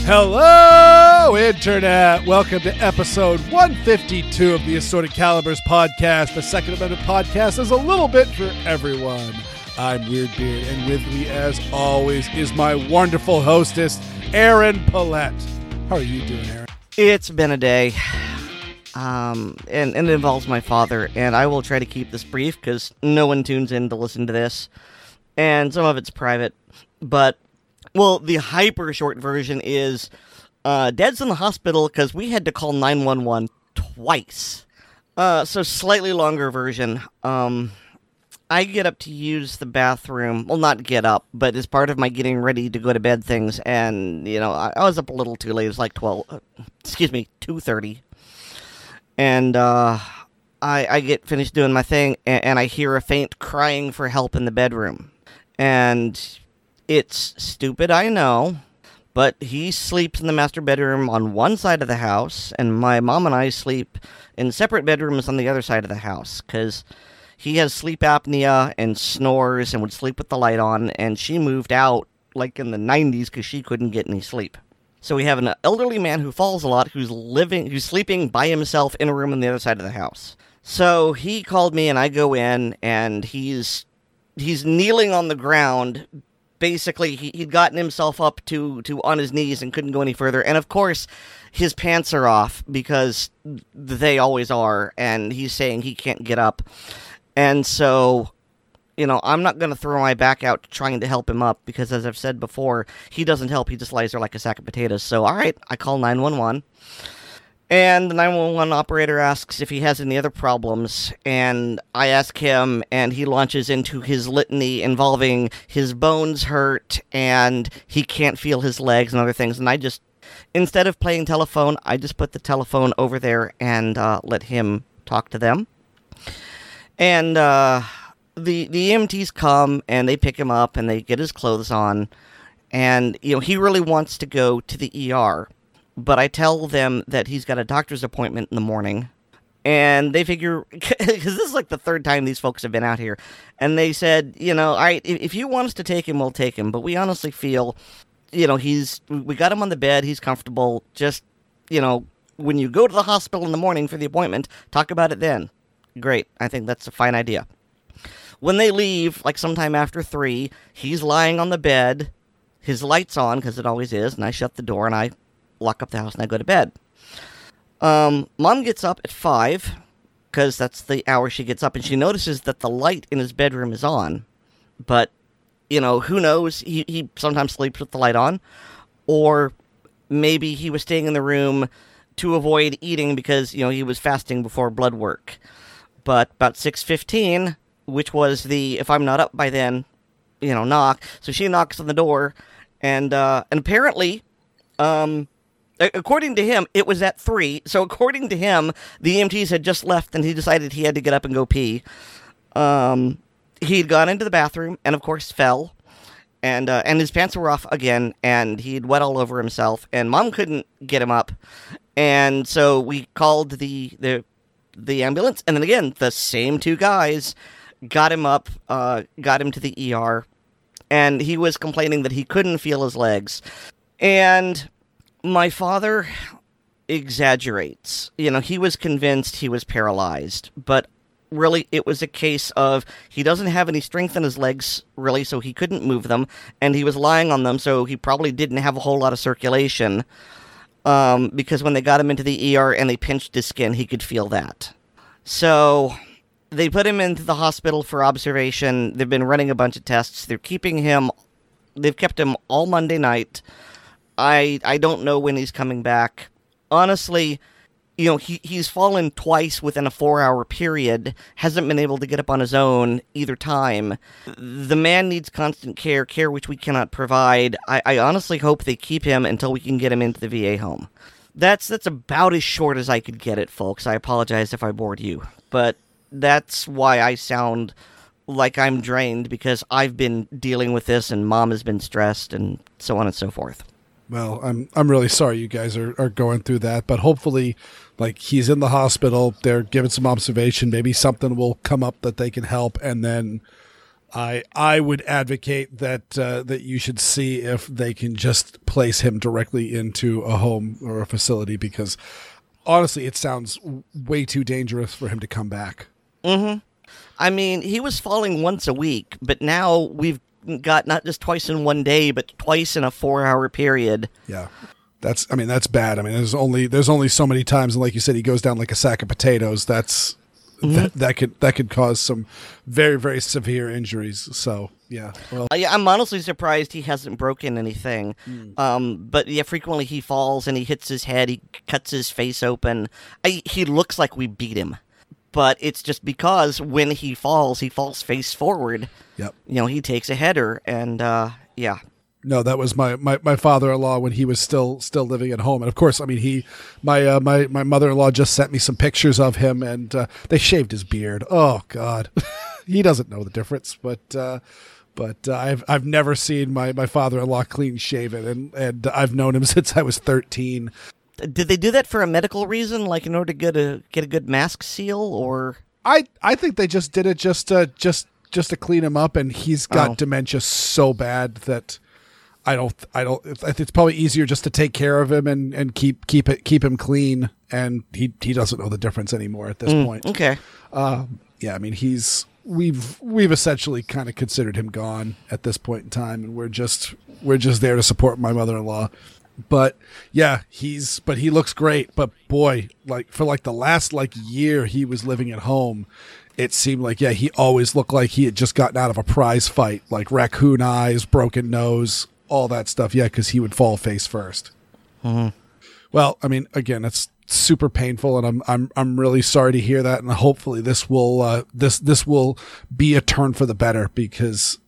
Hello, Internet! Welcome to episode 152 of the Assorted Calibers podcast. The Second Amendment podcast is a little bit for everyone. I'm Weirdbeard, and with me, as always, is my wonderful hostess, Aaron Paulette. How are you doing, Aaron? It's been a day, and it involves my father, and I will try to keep this brief because no one tunes in to listen to this, and some of it's private, but... Well, the hyper short version is Dad's in the hospital because we had to call 911 twice. So slightly longer version. I get up to use the bathroom. Well, not get up, but as part of my getting ready to go to bed things. And, you know, I was up a little too late. It was like 2:30. And I get finished doing my thing, and I hear a faint crying for help in the bedroom. And... it's stupid, I know, but he sleeps in the master bedroom on one side of the house, and my mom and I sleep in separate bedrooms on the other side of the house, because he has sleep apnea and snores and would sleep with the light on, and she moved out, like, in the 90s because she couldn't get any sleep. So we have an elderly man who falls a lot, who's sleeping by himself in a room on the other side of the house. So he called me, and I go in, and he's kneeling on the ground. Basically, he'd gotten himself up to on his knees and couldn't go any further. And, of course, his pants are off because they always are. And he's saying he can't get up. And so, you know, I'm not going to throw my back out trying to help him up because, as I've said before, he doesn't help. He just lies there like a sack of potatoes. So, all right, I call 911. And the 911 operator asks if he has any other problems, and I ask him, and he launches into his litany involving his bones hurt, and he can't feel his legs and other things, and I just, instead of playing telephone, I just put the telephone over there and let him talk to them. And the EMTs come, and they pick him up, and they get his clothes on, and, you know, he really wants to go to the ER. But I tell them that he's got a doctor's appointment in the morning, and they figure, because this is like the third time these folks have been out here, and they said, you know, all right, if you want us to take him, we'll take him, but we honestly feel, you know, we got him on the bed, he's comfortable, just, you know, when you go to the hospital in the morning for the appointment, talk about it then. Great, I think that's a fine idea. When they leave, like sometime after 3, he's lying on the bed, his light's on, because it always is, and I shut the door, and I lock up the house, and I go to bed. Mom gets up at 5, because that's the hour she gets up, and she notices that the light in his bedroom is on. But, you know, who knows? He sometimes sleeps with the light on. Or maybe he was staying in the room to avoid eating because, you know, he was fasting before blood work. But about 6:15, which was the, if I'm not up by then, you know, knock. So she knocks on the door, and apparently, according to him, it was at 3. So according to him, the EMTs had just left, and he decided he had to get up and go pee. He'd gone into the bathroom, and of course fell, and his pants were off again, and he'd wet all over himself, and Mom couldn't get him up, and so we called the ambulance, and then again, the same 2 guys got him up, got him to the ER, and he was complaining that he couldn't feel his legs, and... my father exaggerates. You know, he was convinced he was paralyzed, but really it was a case of he doesn't have any strength in his legs, really, so he couldn't move them, and he was lying on them, so he probably didn't have a whole lot of circulation, because when they got him into the ER and they pinched his skin, he could feel that. So they put him into the hospital for observation. They've been running a bunch of tests. They've kept him all Monday night. I don't know when he's coming back. Honestly, you know, he's fallen twice within a 4-hour period, hasn't been able to get up on his own either time. The man needs constant care which we cannot provide. I honestly hope they keep him until we can get him into the VA home. That's about as short as I could get it, folks. I apologize if I bored you. But that's why I sound like I'm drained, because I've been dealing with this, and Mom has been stressed, and so on and so forth. Well, I'm really sorry you guys are going through that, but hopefully, like, he's in the hospital, they're giving some observation, maybe something will come up that they can help, and then I would advocate that that you should see if they can just place him directly into a home or a facility, because honestly, it sounds way too dangerous for him to come back. Mm-hmm. I mean, he was falling once a week, but now we've got not just twice in one day, but twice in a 4-hour period. Yeah. That's bad. I mean, there's only so many times, and like you said, he goes down like a sack of potatoes. That's that could cause some very, very severe injuries. So yeah, well, yeah, I'm honestly surprised he hasn't broken anything. But yeah, frequently he falls and he hits his head. He cuts his face open. He looks like we beat him, but it's just because when he falls face forward. Yep. He takes a header, and yeah. No, that was my father-in-law when he was still living at home. And of course, I mean, my mother-in-law just sent me some pictures of him, and they shaved his beard. Oh God, he doesn't know the difference. But I've never seen my father-in-law clean shaven, and I've known him since I was 13. Did they do that for a medical reason, like in order to get a good mask seal, or? I think they just did it just to clean him up, and he's got dementia so bad that I think it's probably easier just to take care of him and keep him clean, and he doesn't know the difference anymore at this point. Okay. Yeah, I mean, we've essentially kind of considered him gone at this point in time, and we're just there to support my mother-in-law. But yeah, he looks great. But boy, for the last year he was living at home, it seemed like, yeah, he always looked like he had just gotten out of a prize fight, like raccoon eyes, broken nose, all that stuff. Yeah, because he would fall face first. Mm-hmm. Well, I mean, again, it's super painful, and I'm really sorry to hear that. And hopefully this will this will be a turn for the better, because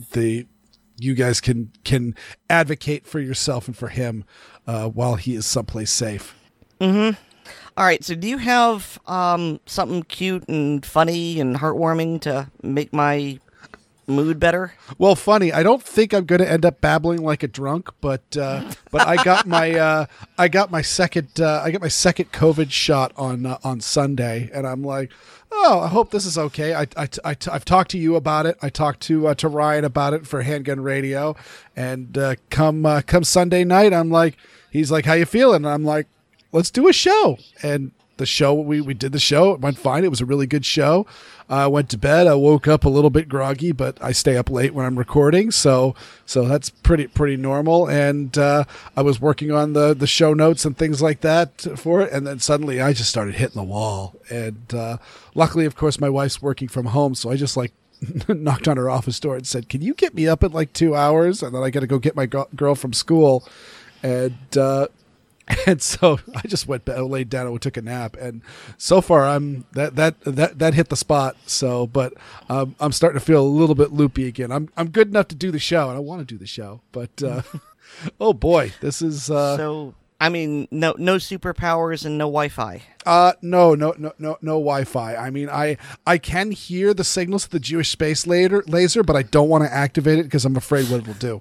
you guys can advocate for yourself and for him while he is someplace safe. Mm-hmm. All right, so do you have something cute and funny and heartwarming to make my mood better? Well, funny. I don't think I'm going to end up babbling like a drunk, but I got my second COVID shot on Sunday, and I'm like, oh, I hope this is okay. I've talked to you about it. I talked to Ryan about it for Handgun Radio, and come Sunday night, he's like, how you feeling? And I'm like, let's do a show. And the show, we did the show. It went fine. It was a really good show. I went to bed. I woke up a little bit groggy, but I stay up late when I'm recording. So that's pretty normal. And I was working on the show notes and things like that for it. And then suddenly I just started hitting the wall. And luckily, of course, my wife's working from home. So I just knocked on her office door and said, can you get me up in 2 hours? And then I got to go get my girl from school. And so I just laid down and took a nap, and so far that hit the spot. So, but I'm starting to feel a little bit loopy again. I'm good enough to do the show, and I want to do the show, but oh boy, this is so. I mean, no superpowers and no Wi-Fi. No Wi-Fi. I mean, I can hear the signals of the Jewish space laser, but I don't want to activate it because I'm afraid what it'll do.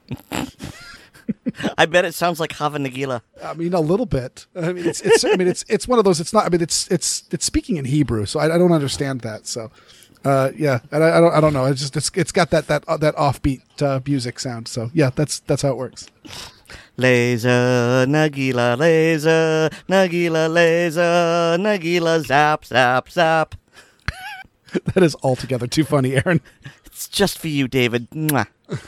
I bet it sounds like Hava Nagila. I mean, a little bit. I mean, it's one of those. It's not. I mean, it's speaking in Hebrew, so I don't understand that. So, yeah, and I don't know. It's got that offbeat music sound. So yeah, that's how it works. Laser Nagila, laser Nagila, laser Nagila, zap zap zap. That is altogether too funny, Aaron. It's just for you, David. Mwah.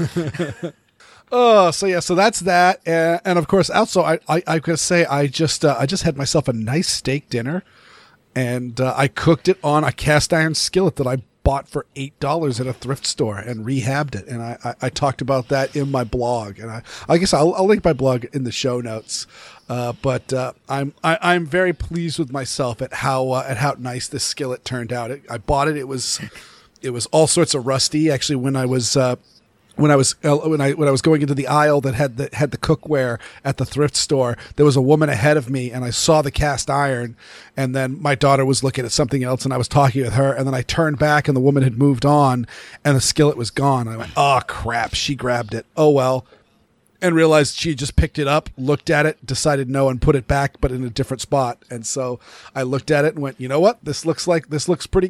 Oh, so yeah, so that's that, and of course, also I could say I just had myself a nice steak dinner, and I cooked it on a cast iron skillet that I bought for $8 at a thrift store and rehabbed it, and I talked about that in my blog, and I guess I'll link my blog in the show notes, but I'm very pleased with myself at how nice this skillet turned out. I bought it. It was all sorts of rusty. Actually, when I was going into the aisle that had the cookware at the thrift store, there was a woman ahead of me, and I saw the cast iron, and then my daughter was looking at something else, and I was talking with her, and then I turned back, and the woman had moved on, and the skillet was gone. I went, oh crap, she grabbed it. Oh well. And realized she just picked it up, looked at it, decided no, and put it back, but in a different spot. And so I looked at it and went, you know what? This looks pretty good.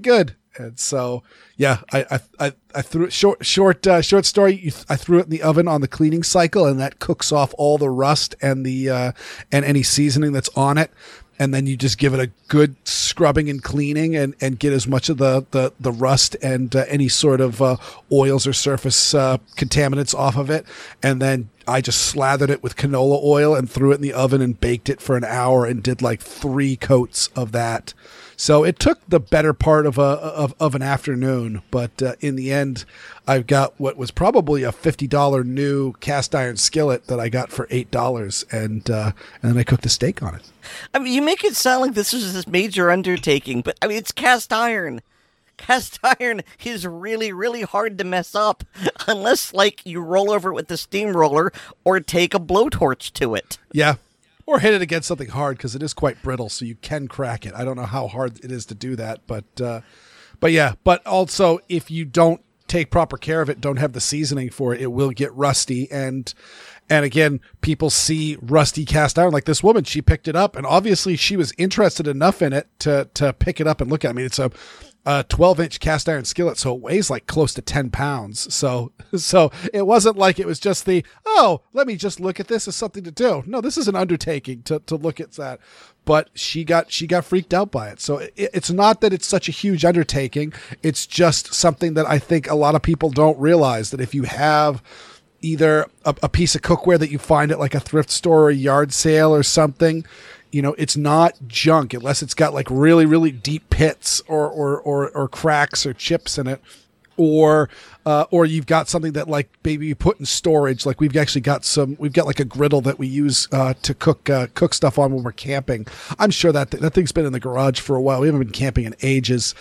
And so, yeah, I threw it short story. I threw it in the oven on the cleaning cycle, and that cooks off all the rust and and any seasoning that's on it. And then you just give it a good scrubbing and cleaning and get as much of the rust and any sort of oils or surface contaminants off of it. And then I just slathered it with canola oil and threw it in the oven and baked it for an hour and did like 3 coats of that. So it took the better part of an afternoon, but in the end, I've got what was probably a $50 new cast iron skillet that I got for $8, and then I cooked a steak on it. I mean, you make it sound like this is this major undertaking, but I mean, it's cast iron. Cast iron is really, really hard to mess up unless, like, you roll over it with the steamroller or take a blowtorch to it. Yeah. Or hit it against something hard, because it is quite brittle, so you can crack it. I don't know how hard it is to do that, but yeah. But also, if you don't take proper care of it, don't have the seasoning for it, it will get rusty. And again, people see rusty cast iron. Like this woman, she picked it up, and obviously she was interested enough in it to pick it up and look at it. I mean, it's a 12-inch cast iron skillet, so it weighs like close to 10 pounds. So it wasn't like it was just let me just look at this as something to do. No, this is an undertaking to look at that. But she got freaked out by it. So it's not that it's such a huge undertaking. It's just something that I think a lot of people don't realize, that if you have either a piece of cookware that you find at like a thrift store or a yard sale or something, you know, it's not junk unless it's got like really, really deep pits or cracks or chips in it, or you've got something that like maybe you put in storage. Like we've got like a griddle that we use to cook stuff on when we're camping. I'm sure that thing's been in the garage for a while. We haven't been camping in ages.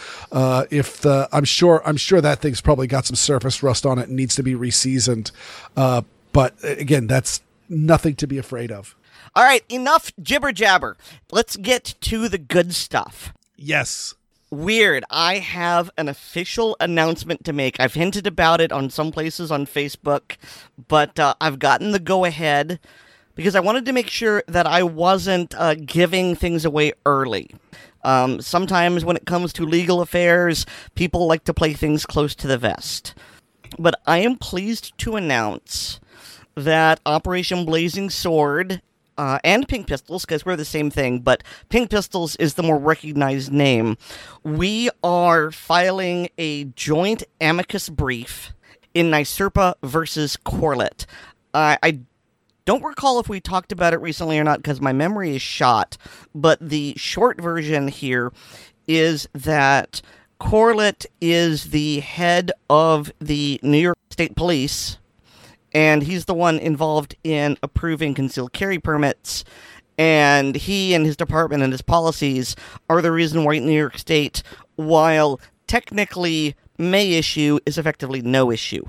I'm sure that thing's probably got some surface rust on it and needs to be reseasoned. But again, that's nothing to be afraid of. All right, enough jibber jabber. Let's get to the good stuff. Yes. Weird. I have an official announcement to make. I've hinted about it on some places on Facebook, but I've gotten the go-ahead because I wanted to make sure that I wasn't giving things away early. Sometimes when it comes to legal affairs, people like to play things close to the vest. But I am pleased to announce that Operation Blazing Sword and Pink Pistols, because we're the same thing, but Pink Pistols is the more recognized name. We are filing a joint amicus brief in NYSERPA versus Corlett. I don't recall if we talked about it recently or not, because my memory is shot, but the short version here is that Corlett is the head of the New York State Police, and he's the one involved in approving concealed carry permits, and he and his department and his policies are the reason why New York State, while technically may issue, is effectively no issue.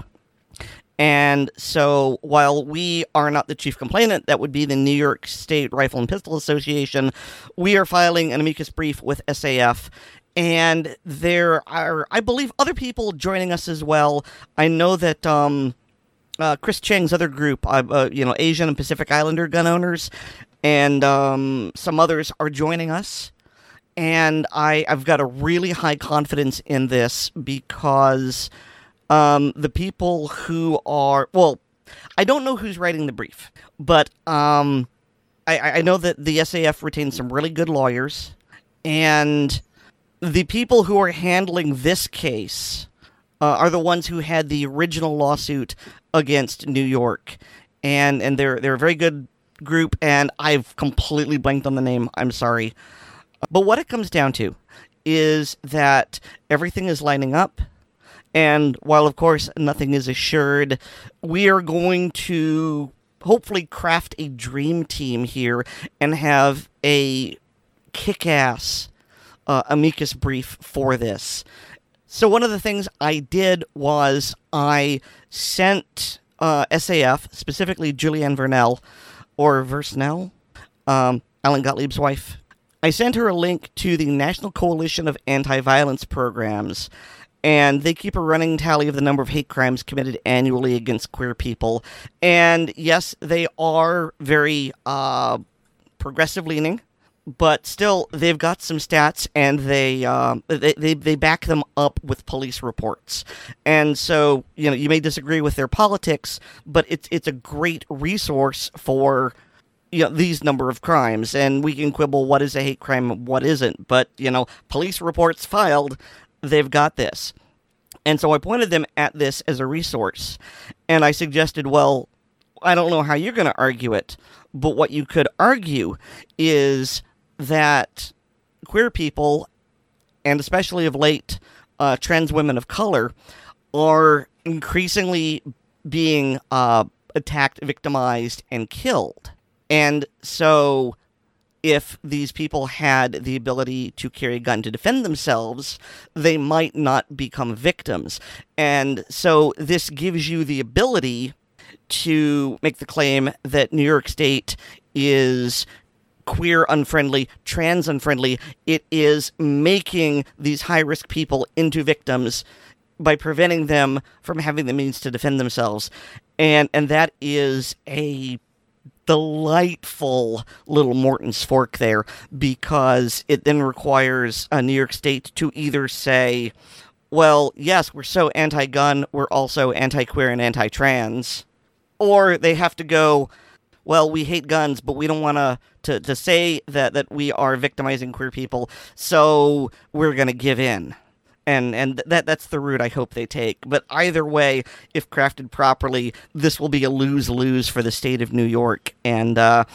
And so while we are not the chief complainant, that would be the New York State Rifle and Pistol Association, we are filing an amicus brief with SAF. And there are, I believe, other people joining us as well. I know that Chris Cheng's other group, Asian and Pacific Islander gun owners, and some others are joining us. And I've got a really high confidence in this because the people who are, well, I don't know who's writing the brief, but I know that the SAF retains some really good lawyers, and the people who are handling this case are the ones who had the original lawsuit against New York, and they're a very good group, and I've completely blanked on the name. I'm sorry. But what it comes down to is that everything is lining up, and while, of course, nothing is assured, we are going to hopefully craft a dream team here and have a kick-ass amicus brief for this. So one of the things I did was I sent SAF, specifically Julianne Vernell, or Versnell, Alan Gottlieb's wife. I sent her a link to the National Coalition of Anti-Violence Programs, and they keep a running tally of the number of hate crimes committed annually against queer people. And yes, they are very progressive-leaning, but still, they've got some stats, and they back them up with police reports. And so, you may disagree with their politics, but it's a great resource for these number of crimes. And we can quibble what is a hate crime and what isn't, but police reports filed, they've got this. And so I pointed them at this as a resource, and I suggested, well, I don't know how you're going to argue it, but what you could argue is that queer people, and especially of late, trans women of color, are increasingly being attacked, victimized, and killed. And so if these people had the ability to carry a gun to defend themselves, they might not become victims. And so this gives you the ability to make the claim that New York State is queer unfriendly, trans unfriendly. It is making these high-risk people into victims by preventing them from having the means to defend themselves. And that is a delightful little Morton's fork there, because it then requires New York State to either say, well, yes, we're so anti-gun, we're also anti-queer and anti-trans, or they have to go, well, we hate guns, but we don't want to say that we are victimizing queer people, so we're going to give in. And that's the route I hope they take. But either way, if crafted properly, this will be a lose-lose for the state of New York. And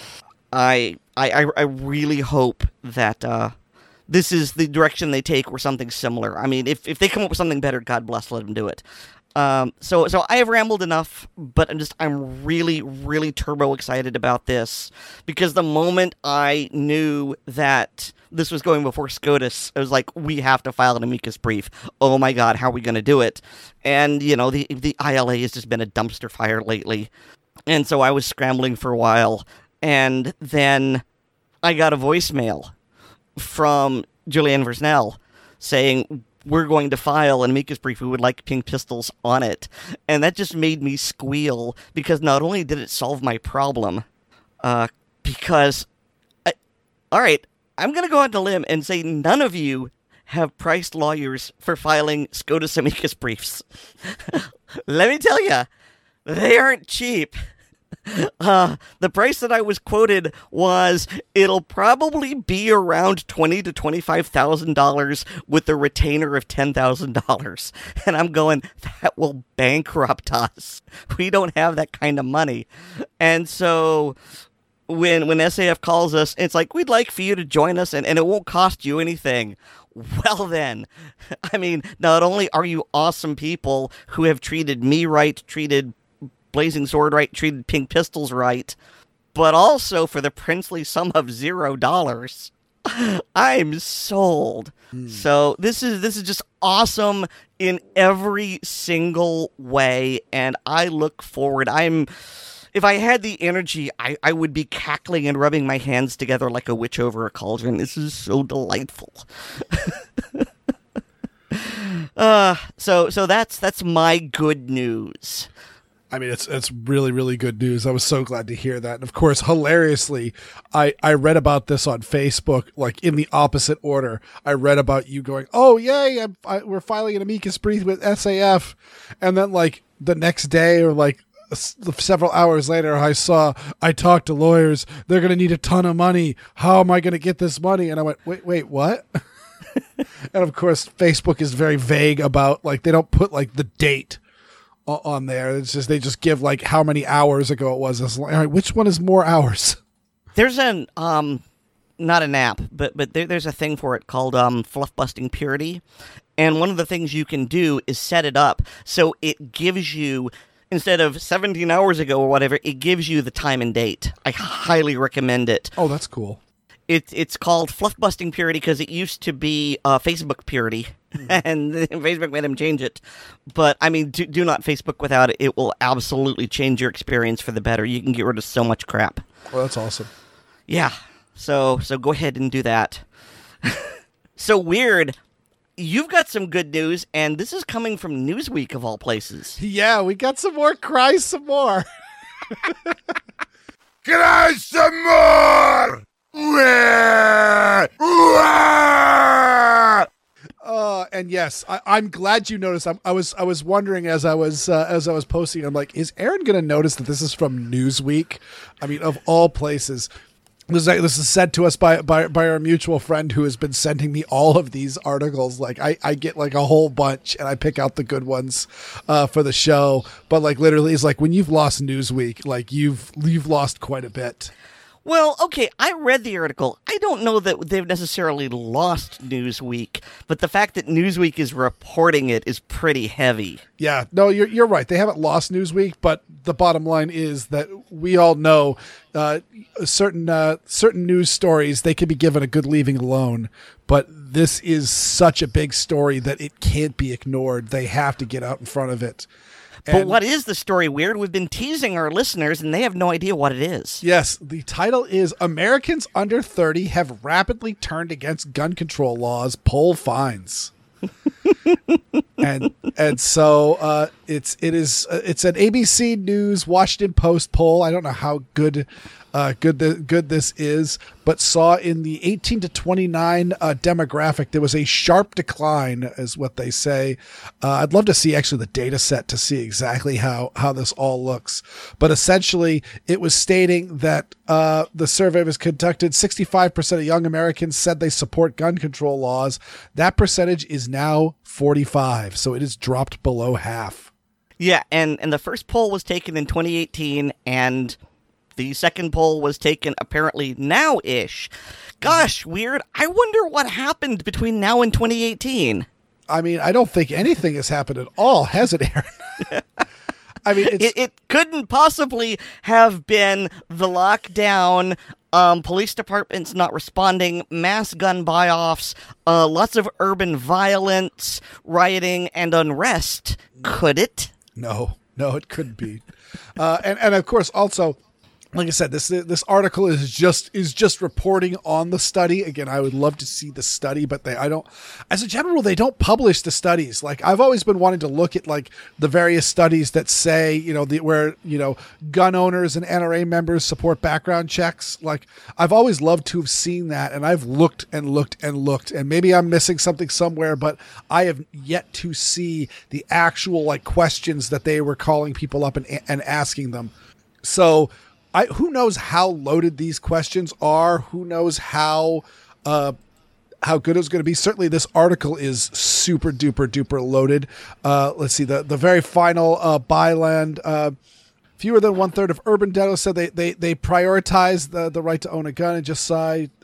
I really hope that this is the direction they take, or something similar. I mean, if they come up with something better, God bless, let them do it. So I have rambled enough, but I'm really, really turbo excited about this, because the moment I knew that this was going before SCOTUS, I was like, we have to file an amicus brief. Oh my God, how are we going to do it? And, the ILA has just been a dumpster fire lately. And so I was scrambling for a while, and then I got a voicemail from Julianne Versnell saying, we're going to file an amicus brief. We would like Pink Pistols on it. And that just made me squeal, because not only did it solve my problem, because, all right, I'm going to go on a limb and say none of you have priced lawyers for filing SCOTUS amicus briefs. Let me tell you, they aren't cheap. The price that I was quoted was, it'll probably be around $20,000 to $25,000 with a retainer of $10,000. And I'm going, that will bankrupt us. We don't have that kind of money. And so when SAF calls us, it's like, we'd like for you to join us, and it won't cost you anything. Well then, I mean, not only are you awesome people who have treated me right, treated Blazing Sword right, treated Pink Pistols right, but also for the princely sum of $0, I'm sold. So this is just awesome in every single way, and I look forward. If I had the energy, I would be cackling and rubbing my hands together like a witch over a cauldron. This is so delightful. So that's my good news. I mean, it's really, really good news. I was so glad to hear that. And of course, hilariously, I read about this on Facebook, like in the opposite order. I read about you going, oh, yay, we're filing an amicus brief with SAF. And then like the next day, or like several hours later, I talked to lawyers. They're going to need a ton of money. How am I going to get this money? And I went, wait, what? And of course, Facebook is very vague about, like, they don't put like the date on there. It's just, they just give like how many hours ago it was. It's like, all right, which one is more hours? There's an not an app, but there's a thing for it called Fluff Busting Purity, and one of the things you can do is set it up so it gives you, instead of 17 hours ago or whatever, it gives you the time and date. I highly recommend it. Oh, that's cool. It's called Fluff Busting Purity because it used to be Facebook Purity, and Facebook made them change it. But, I mean, do not Facebook without it. It will absolutely change your experience for the better. You can get rid of so much crap. Well, that's awesome. Yeah, so go ahead and do that. So, Weird, you've got some good news, and this is coming from Newsweek, of all places. Yeah, we got some more. Cry some more. Cry some more! And yes, I'm glad you noticed. I was wondering as I was posting. I'm like, is Aaron going to notice that this is from Newsweek? I mean, of all places. This is sent to us by our mutual friend who has been sending me all of these articles. Like I get like a whole bunch and I pick out the good ones for the show. But like literally, it's like when you've lost Newsweek, like you've lost quite a bit. Well, okay, I read the article. I don't know that they've necessarily lost Newsweek, but the fact that Newsweek is reporting it is pretty heavy. Yeah, no, you're right. They haven't lost Newsweek, but the bottom line is that we all know certain news stories, they can be given a good leaving alone, but this is such a big story that it can't be ignored. They have to get out in front of it. But what is the story, Weird? We've been teasing our listeners, and they have no idea what it is. Yes, the title is Americans Under 30 Have Rapidly Turned Against Gun Control Laws, Poll Finds. and so it's an ABC News Washington Post poll. I don't know how good this is, but saw in the 18 to 29 demographic there was a sharp decline, is what they say. I'd love to see actually the data set to see exactly how this all looks. But essentially, it was stating that the survey was conducted. 65% of young Americans said they support gun control laws. That percentage is now 45, so it has dropped below half. Yeah, and the first poll was taken in 2018, and the second poll was taken apparently now-ish. Gosh, Weird. I wonder what happened between now and 2018. I mean, I don't think anything has happened at all, has it, Aaron? I mean, it couldn't possibly have been the lockdown, police departments not responding, mass gun buy-offs, lots of urban violence, rioting, and unrest. Could it? No, it couldn't be. And of course, also, like I said, this article is just reporting on the study. Again, I would love to see the study, but as a general, they don't publish the studies. Like I've always been wanting to look at like the various studies that say, where gun owners and NRA members support background checks. Like I've always loved to have seen that, and I've looked and looked and looked, and maybe I'm missing something somewhere, but I have yet to see the actual like questions that they were calling people up and asking them. So who knows how loaded these questions are? Who knows how good it's going to be? Certainly, this article is super duper duper loaded. Let's see the very final byland. Fewer than 1/3 of urban dentists said they prioritize the right to own a gun, and just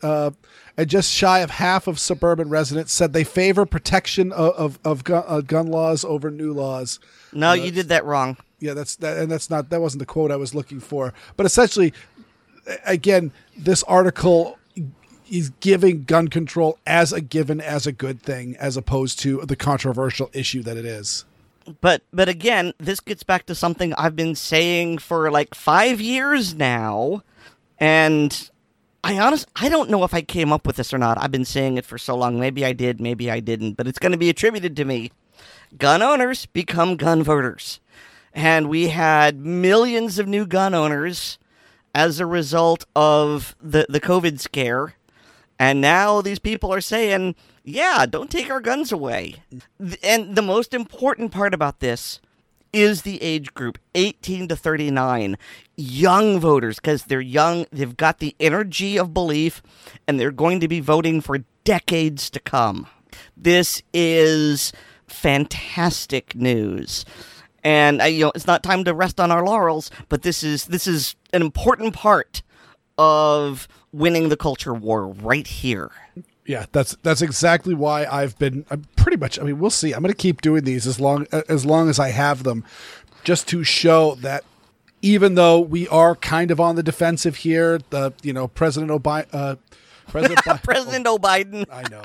shy of half of suburban residents said they favor protection of gun laws over new laws. No, you did that wrong. Yeah, that wasn't the quote I was looking for. But essentially, again, this article is giving gun control as a good thing, as opposed to the controversial issue that it is. But again, this gets back to something I've been saying for like 5 years now, and I don't know if I came up with this or not. I've been saying it for so long. Maybe I did, maybe I didn't, but it's going to be attributed to me. Gun owners become gun voters. And we had millions of new gun owners as a result of the COVID scare. And now these people are saying, yeah, don't take our guns away. And the most important part about this is the age group, 18 to 39. Young voters, because they're young, they've got the energy of belief, and they're going to be voting for decades to come. This is fantastic news. And it's not time to rest on our laurels, but this is an important part of winning the culture war right here. Yeah, that's exactly why I'm pretty much. I mean, we'll see. I'm going to keep doing these as long as I have them, just to show that even though we are kind of on the defensive here, President O'Biden. President O'Biden. I know.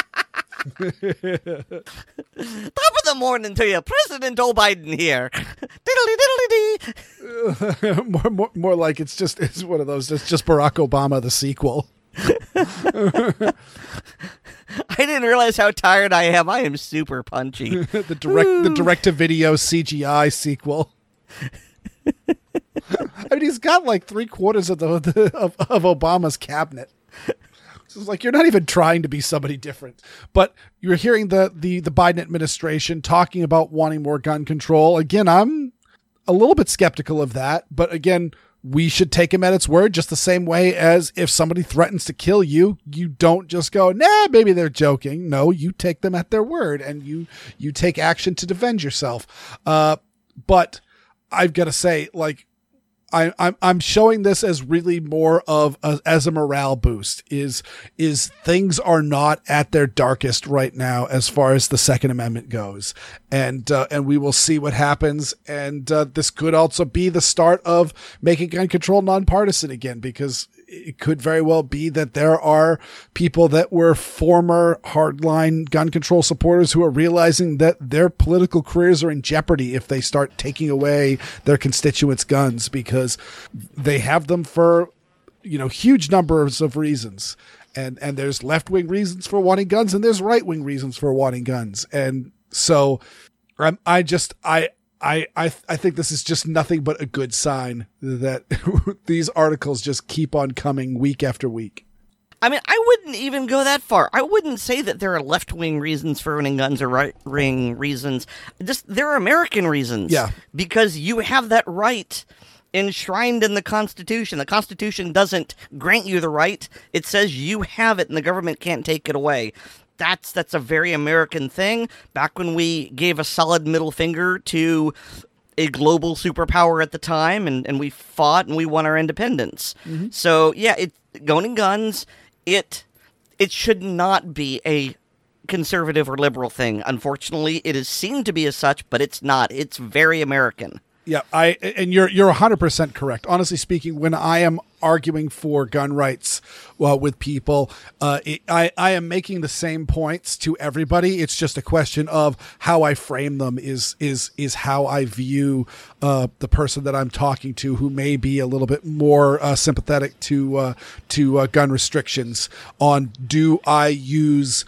Top of the morning to you, President O'Biden here. Diddly diddly dee. More like it's one of those. It's just Barack Obama the sequel. I didn't realize how tired I am. I am super punchy. the direct to video CGI sequel. I mean, he's got like 3/4 of Obama's cabinet. It's like you're not even trying to be somebody different. But you're hearing the Biden administration talking about wanting more gun control. Again, I'm a little bit skeptical of that. But again, we should take him at its word, just the same way as if somebody threatens to kill you, you don't just go, nah, maybe they're joking. No, you take them at their word and you take action to defend yourself. But I've got to say, like, I'm showing this as really more of as a morale boost is things are not at their darkest right now as far as the Second Amendment goes. And we will see what happens. And this could also be the start of making gun control nonpartisan again, because it could very well be that there are people that were former hardline gun control supporters who are realizing that their political careers are in jeopardy if they start taking away their constituents' guns, because they have them for, huge numbers of reasons. And there's left-wing reasons for wanting guns and there's right-wing reasons for wanting guns. And so I think this is just nothing but a good sign that these articles just keep on coming week after week. I mean, I wouldn't even go that far. I wouldn't say that there are left-wing reasons for owning guns or right-wing reasons. There are American reasons. Yeah. Because you have that right enshrined in the Constitution. The Constitution doesn't grant you the right. It says you have it and the government can't take it away. That's a very American thing. Back when we gave a solid middle finger to a global superpower at the time, and we fought and we won our independence. Mm-hmm. So yeah, owning guns, it should not be a conservative or liberal thing. Unfortunately, it is seen to be as such, but it's not. It's very American. Yeah, and you're 100% correct. Honestly speaking, when I am arguing for gun rights with people, I am making the same points to everybody. It's just a question of how I frame them is how I view the person that I'm talking to, who may be a little bit more sympathetic to gun restrictions. On, do I use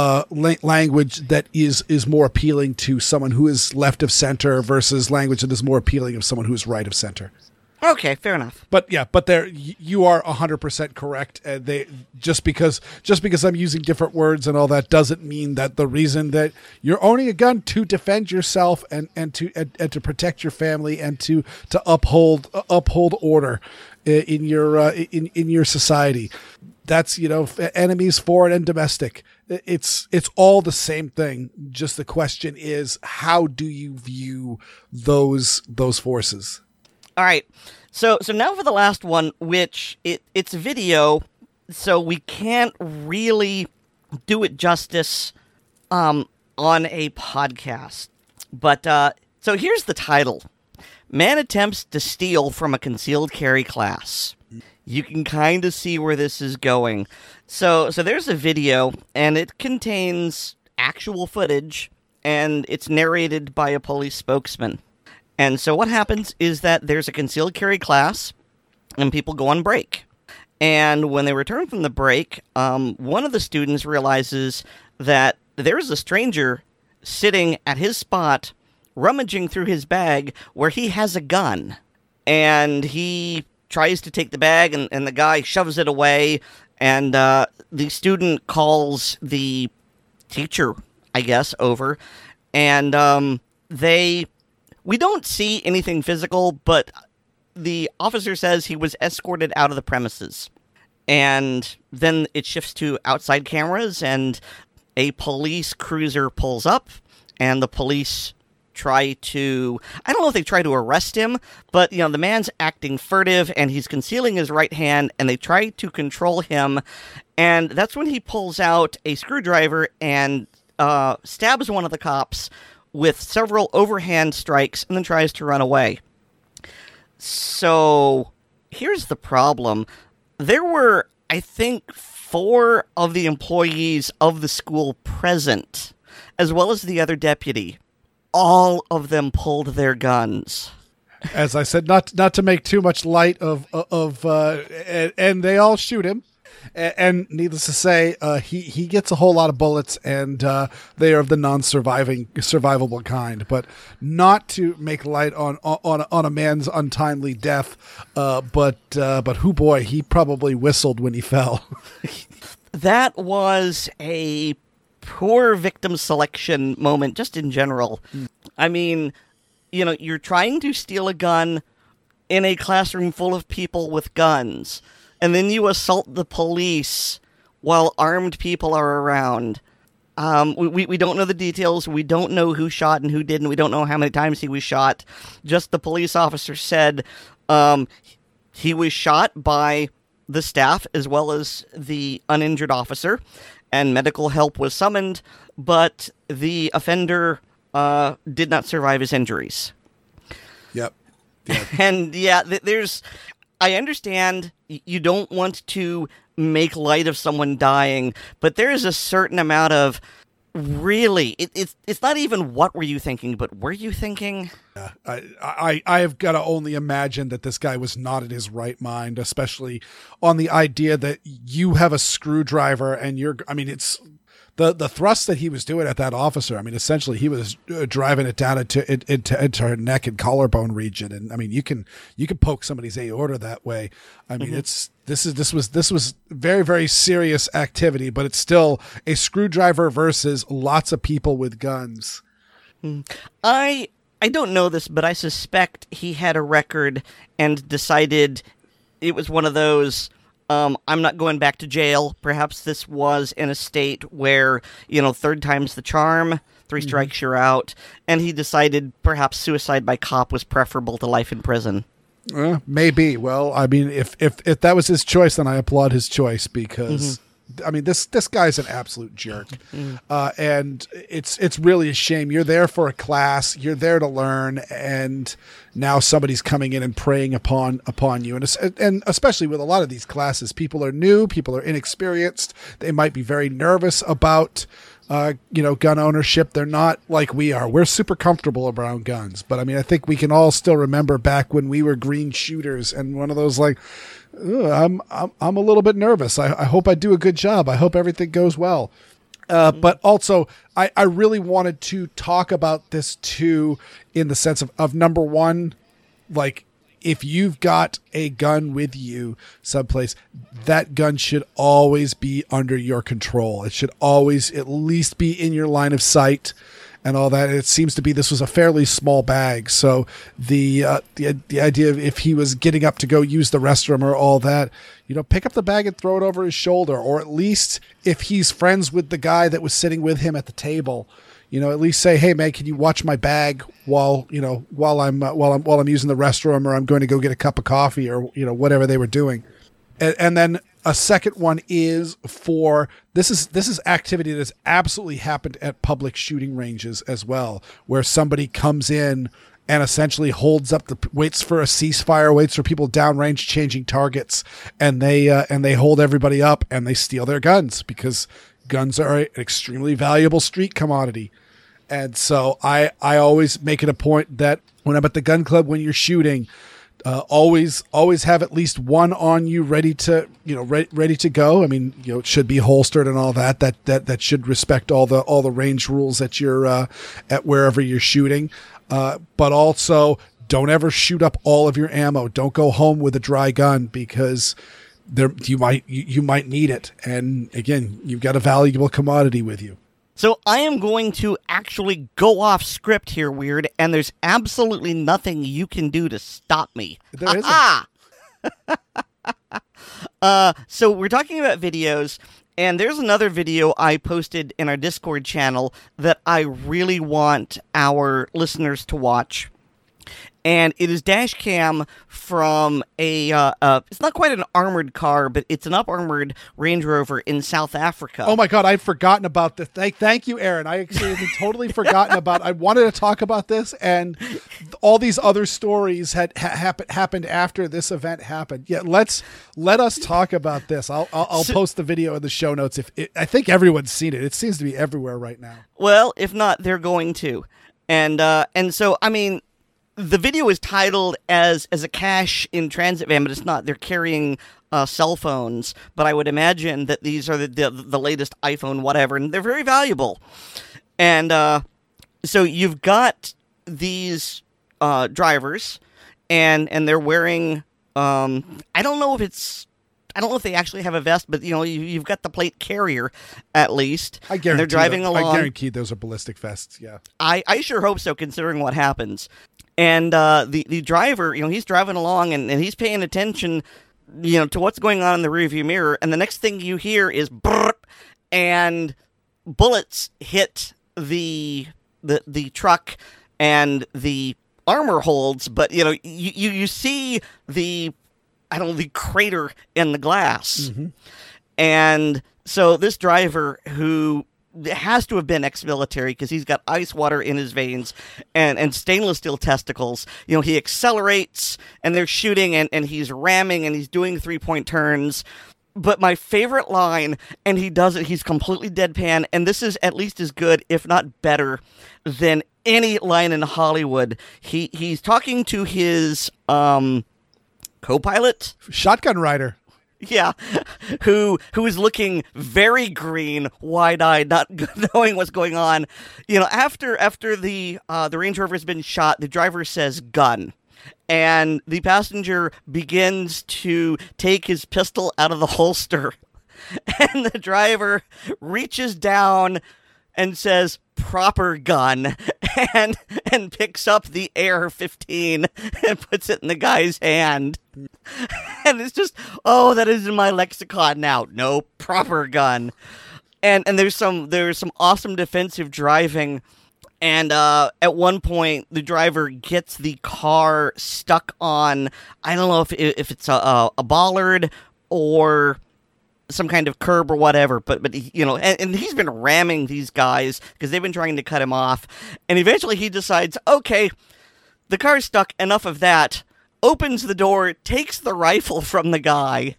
language that is more appealing to someone who is left of center versus language that is more appealing of someone who is right of center? Okay, fair enough. But there you are 100% correct. They just because I'm using different words and all that doesn't mean that the reason that you're owning a gun to defend yourself and to protect your family and to uphold order in your society. That's, enemies foreign and domestic. It's all the same thing. Just the question is, how do you view those forces? All right, so now for the last one, which it's video, so we can't really do it justice on a podcast. But so here's the title: Man attempts to steal from a concealed carry class. You can kind of see where this is going. So there's a video, and it contains actual footage, and it's narrated by a police spokesman. And so what happens is that there's a concealed carry class, and people go on break. And when they return from the break, one of the students realizes that there's a stranger sitting at his spot, rummaging through his bag where he has a gun. And he tries to take the bag, and the guy shoves it away, and the student calls the teacher, I guess, over, and we don't see anything physical, but the officer says he was escorted out of the premises. And then it shifts to outside cameras, and a police cruiser pulls up, and the police I don't know if they try to arrest him, but, the man's acting furtive, and he's concealing his right hand, and they try to control him, and that's when he pulls out a screwdriver and stabs one of the cops with several overhand strikes, and then tries to run away. So, here's the problem. There were, I think, 4 of the employees of the school present, as well as the other deputy. All of them pulled their guns. As I said, not to make too much light of and they all shoot him. And needless to say, he gets a whole lot of bullets, and they are of the survivable kind. But not to make light on a man's untimely death, but hoo boy, he probably whistled when he fell. That was a poor victim selection moment, just in general. I mean, you're trying to steal a gun in a classroom full of people with guns, and then you assault the police while armed people are around. We don't know the details. We don't know who shot and who didn't. We don't know how many times he was shot. Just the police officer said he was shot by the staff as well as the uninjured officer, and medical help was summoned, but the offender did not survive his injuries. Yep. And I understand you don't want to make light of someone dying, but there is a certain amount of really, it's not even what were you thinking, but were you thinking? Yeah, I have got to only imagine that this guy was not in his right mind, especially on the idea that you have a screwdriver and it's the thrust that he was doing at that officer. I mean, essentially he was driving it down into her neck and collarbone region. And I mean, you can poke somebody's aorta that way. I mean, this was very, very serious activity, but it's still a screwdriver versus lots of people with guns. I don't know this, but I suspect he had a record and decided it was one of those, I'm not going back to jail. Perhaps this was in a state where, third time's the charm, 3 strikes you're out, and he decided perhaps suicide by cop was preferable to life in prison. Maybe. Well, I mean, if that was his choice, then I applaud his choice because, I mean, this guy's an absolute jerk, and it's really a shame. You're there for a class, you're there to learn, and now somebody's coming in and preying upon you, and especially with a lot of these classes, people are new, people are inexperienced, they might be very nervous about gun ownership. They're not like we are. We're super comfortable around guns, but I mean, I think we can all still remember back when we were green shooters, and one of those like, I'm a little bit nervous. I hope I do a good job. I hope everything goes well. But also, I really wanted to talk about this too, in the sense of number one, like, if you've got a gun with you someplace, that gun should always be under your control. It should always at least be in your line of sight and all that. It seems to be this was a fairly small bag, so the idea of if he was getting up to go use the restroom or all that, pick up the bag and throw it over his shoulder, or at least if he's friends with the guy that was sitting with him at the table, at least say, hey man, can you watch my bag while I'm using the restroom, or I'm going to go get a cup of coffee, or whatever they were doing. And then a second one is for this is activity that has absolutely happened at public shooting ranges as well, where somebody comes in and essentially holds up waits for a ceasefire, waits for people downrange changing targets, and they hold everybody up and they steal their guns, because guns are an extremely valuable street commodity. And so I always make it a point that when I'm at the gun club, when you're shooting, always have at least one on you ready to go. I mean, it should be holstered and all that. That should respect all the range rules that you're at wherever you're shooting. But also, don't ever shoot up all of your ammo. Don't go home with a dry gun, because you might need it. And again, you've got a valuable commodity with you. So I am going to actually go off script here, Weird, and there's absolutely nothing you can do to stop me. There isn't. So we're talking about videos, and there's another video I posted in our Discord channel that I really want our listeners to watch. And it is dash cam from it's not quite an armored car, but it's an up-armored Range Rover in South Africa. Oh my God, I'd forgotten about this. Thank you, Aaron. I actually had totally forgotten about it. I wanted to talk about this, and all these other stories had happened after this event happened. Yeah, let us talk about this. I'll post the video in the show notes. I think everyone's seen it. It seems to be everywhere right now. Well, if not, they're going to. And so, I mean, the video is titled as a cash in transit van, but it's not. They're carrying cell phones, but I would imagine that these are the latest iPhone whatever, and they're very valuable. And so you've got these drivers, and they're wearing, I don't know if they actually have a vest, but you've got the plate carrier at least. I guarantee they're driving along. I guarantee those are ballistic vests. Yeah, I sure hope so, considering what happens. And the driver, he's driving along and he's paying attention, to what's going on in the rearview mirror. And the next thing you hear is brrr, and bullets hit the truck, and the armor holds. But you see the crater in the glass. Mm-hmm. And so this driver, who has to have been ex-military because he's got ice water in his veins and stainless steel testicles, he accelerates, and they're shooting, and he's ramming, and he's doing 3-point turns. But my favorite line, and he does it, he's completely deadpan, and this is at least as good, if not better, than any line in Hollywood. He's talking to his co-pilot, shotgun rider. Yeah, who is looking very green, wide-eyed, not knowing what's going on. After the Range Rover has been shot, the driver says gun, and the passenger begins to take his pistol out of the holster, and the driver reaches down and says proper gun, and picks up the AR-15 and puts it in the guy's hand. And it's just, that is in my lexicon now. No, proper gun. And there's some awesome defensive driving. And at one point, the driver gets the car stuck on, I don't know if it's a bollard or some kind of curb or whatever, but and he's been ramming these guys because they've been trying to cut him off. And eventually he decides, okay, the car's stuck, enough of that. Opens the door, takes the rifle from the guy,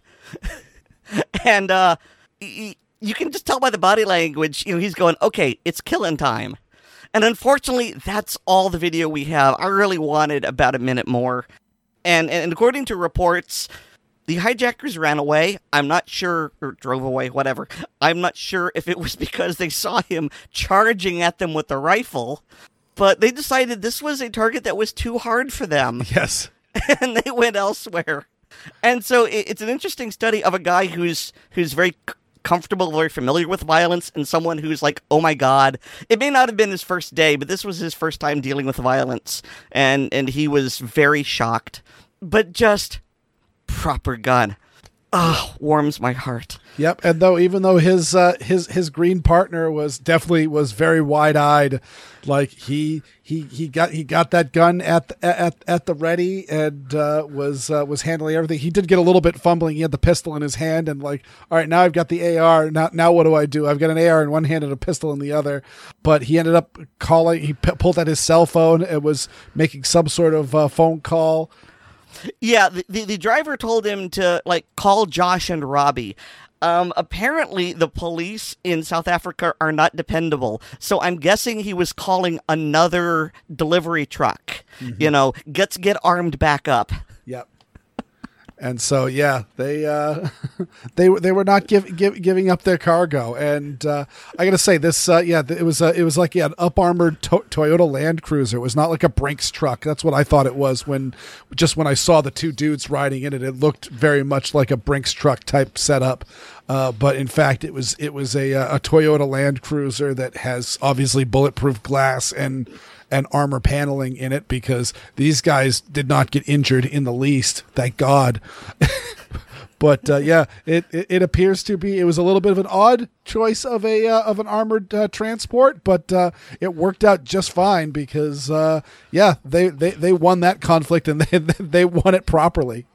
and you can just tell by the body language, he's going, okay, it's killing time. And unfortunately, that's all the video we have. I really wanted about a minute more. And according to reports, the hijackers ran away. I'm not sure, or drove away, whatever. I'm not sure if it was because they saw him charging at them with the rifle, but they decided this was a target that was too hard for them. Yes. And they went elsewhere. And so it's an interesting study of a guy who's very comfortable, very familiar with violence, and someone who's like, oh my God. It may not have been his first day, but this was his first time dealing with violence. And he was very shocked. But just proper gun. Warms my heart. Yep, and even though his green partner was very wide-eyed, like he got that gun at the ready and was handling everything. He did get a little bit fumbling. He had the pistol in his hand and like, all right, now I've got the AR. Now what do I do? I've got an AR in one hand and a pistol in the other. But he ended up calling. He pulled out his cell phone and was making some sort of phone call. Yeah, the driver told him to call Josh and Robbie. Apparently, the police in South Africa are not dependable, so I'm guessing he was calling another delivery truck. Mm-hmm. Get armed back up. Yep. And so, yeah, they were not giving up their cargo. And I got to say, this, it was like an up-armored Toyota Land Cruiser. It was not like a Brinks truck. That's what I thought it was when I saw the two dudes riding in it. It looked very much like a Brinks truck type setup. But in fact, it was a Toyota Land Cruiser that has obviously bulletproof glass and armor paneling in it, because these guys did not get injured in the least, thank God. But it appears to be. It was a little bit of an odd choice of an armored transport, but it worked out just fine because they won that conflict, and they won it properly.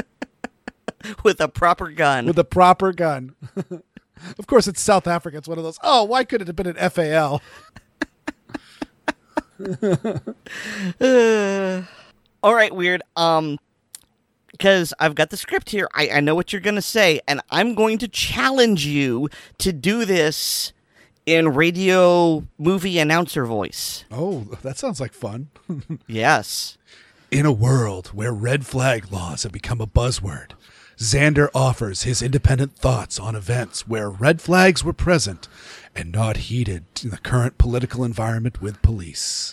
With a proper gun. With a proper gun. Of course, it's South Africa. It's one of those. Oh, why couldn't it have been an FAL? All right, Weird. Because I've got the script here. I know what you're going to say, and I'm going to challenge you to do this in radio movie announcer voice. Oh, that sounds like fun. Yes. In a world where red flag laws have become a buzzword, Xander offers his independent thoughts on events where red flags were present and not heeded in the current political environment with police.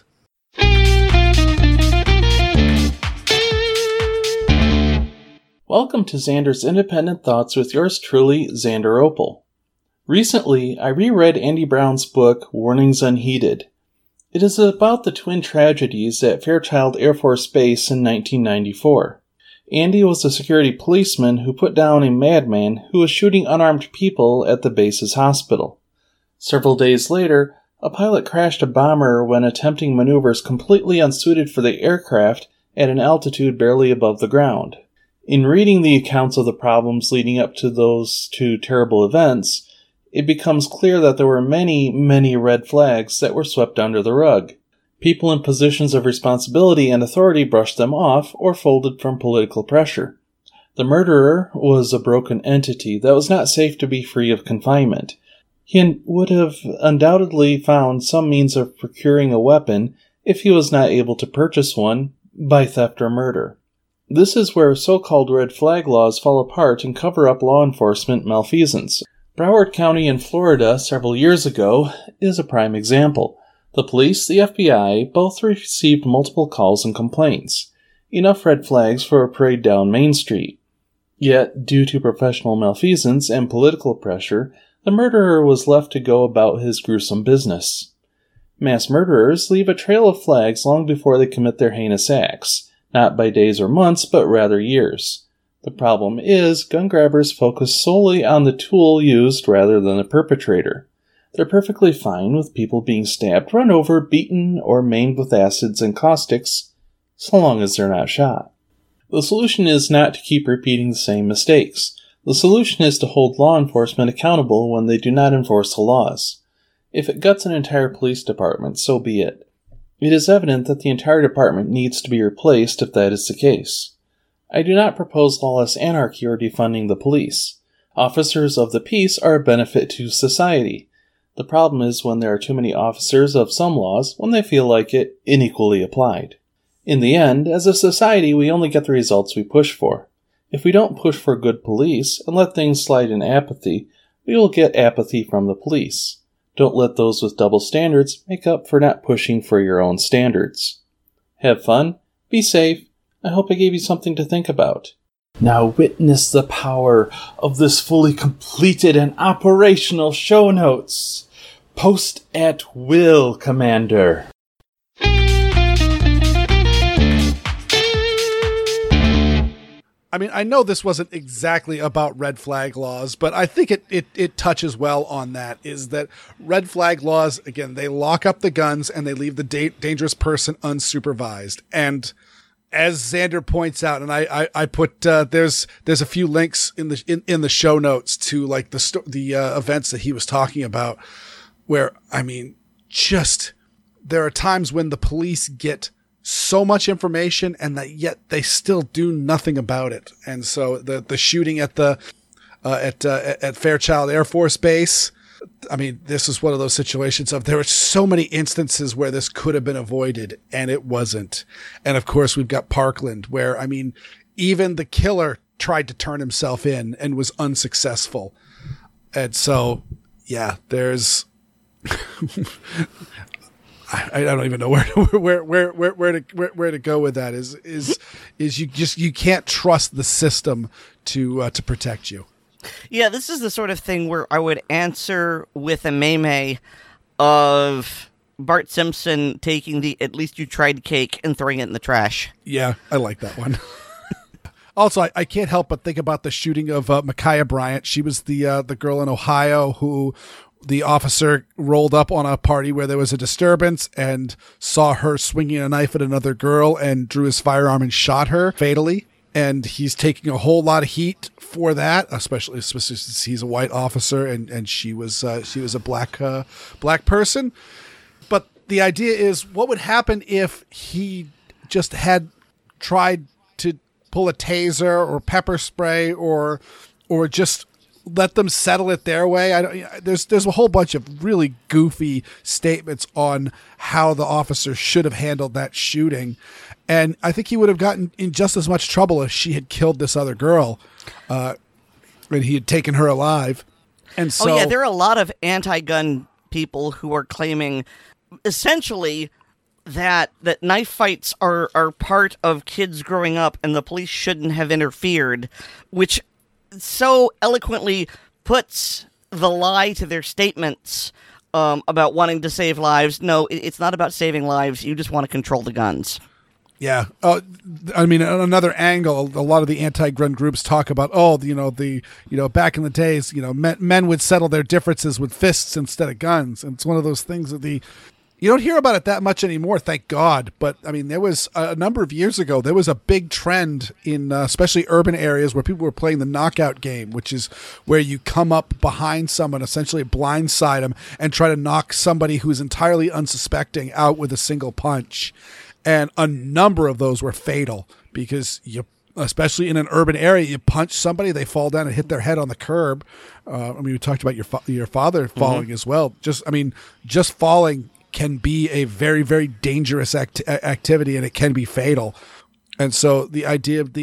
Welcome to Xander's Independent Thoughts with yours truly, Xander Opal. Recently, I reread Andy Brown's book, Warnings Unheeded. It is about the twin tragedies at Fairchild Air Force Base in 1994. Andy was a security policeman who put down a madman who was shooting unarmed people at the base's hospital. Several days later, a pilot crashed a bomber when attempting maneuvers completely unsuited for the aircraft at an altitude barely above the ground. In reading the accounts of the problems leading up to those two terrible events, it becomes clear that there were many, many red flags that were swept under the rug. People in positions of responsibility and authority brushed them off or folded from political pressure. The murderer was a broken entity that was not safe to be free of confinement. He would have undoubtedly found some means of procuring a weapon if he was not able to purchase one by theft or murder. This is where so-called red flag laws fall apart and cover up law enforcement malfeasance. Broward County in Florida several years ago is a prime example. The police, the FBI, both received multiple calls and complaints. Enough red flags for a parade down Main Street. Yet, due to professional malfeasance and political pressure, the murderer was left to go about his gruesome business. Mass murderers leave a trail of flags long before they commit their heinous acts, not by days or months, but rather years. The problem is, gun grabbers focus solely on the tool used rather than the perpetrator. They're perfectly fine with people being stabbed, run over, beaten, or maimed with acids and caustics, so long as they're not shot. The solution is not to keep repeating the same mistakes. The solution is to hold law enforcement accountable when they do not enforce the laws. If it guts an entire police department, so be it. It is evident that the entire department needs to be replaced if that is the case. I do not propose lawless anarchy or defunding the police. Officers of the peace are a benefit to society. The problem is when there are too many officers of some laws, when they feel like it, unequally applied. In the end, as a society, we only get the results we push for. If we don't push for good police and let things slide in apathy, we will get apathy from the police. Don't let those with double standards make up for not pushing for your own standards. Have fun, be safe. I hope I gave you something to think about. Now witness the power of this fully completed and operational show notes. Post at will, Commander. I mean, I know this wasn't exactly about red flag laws, but I think it touches well on that, is that red flag laws, again, they lock up the guns and they leave the dangerous person unsupervised. And as Xander points out, and I put there's a few links in the show notes to like the events that he was talking about, where I mean, just there are times when the police get so much information and that yet they still do nothing about it. And so the shooting at at Fairchild Air Force Base, I mean, this is one of those situations of there are so many instances where this could have been avoided and it wasn't. And of course we've got Parkland where, I mean, even the killer tried to turn himself in and was unsuccessful. And so, yeah, there's, I don't even know where to go with that. Is you can't trust the system to protect you. Yeah, this is the sort of thing where I would answer with a meme of Bart Simpson taking the "at least you tried" cake and throwing it in the trash. Yeah, I like that one. Also, I can't help but think about the shooting of Micaiah Bryant. She was the girl in Ohio who the officer rolled up on a party where there was a disturbance and saw her swinging a knife at another girl and drew his firearm and shot her fatally. And he's taking a whole lot of heat for that, especially since he's a white officer and she was a black person. But the idea is, what would happen if he just had tried to pull a taser or pepper spray or just let them settle it their way. There's a whole bunch of really goofy statements on how the officer should have handled that shooting. And I think he would have gotten in just as much trouble if she had killed this other girl and he had taken her alive. And so, there are a lot of anti-gun people who are claiming essentially that knife fights are part of kids growing up and the police shouldn't have interfered, which so eloquently puts the lie to their statements about wanting to save lives. No, it's not about saving lives. You just want to control the guns. Yeah. I mean, on another angle, a lot of the anti-gun groups talk about, back in the days, men would settle their differences with fists instead of guns. And it's one of those things that you don't hear about it that much anymore, thank God. But I mean, there was a number of years ago, there was a big trend in especially urban areas where people were playing the knockout game, which is where you come up behind someone, essentially blindside them, and try to knock somebody who's entirely unsuspecting out with a single punch. And a number of those were fatal because especially in an urban area, you punch somebody, they fall down and hit their head on the curb. We talked about your father falling as well. Just falling can be a very, very dangerous activity, and it can be fatal. And so the idea of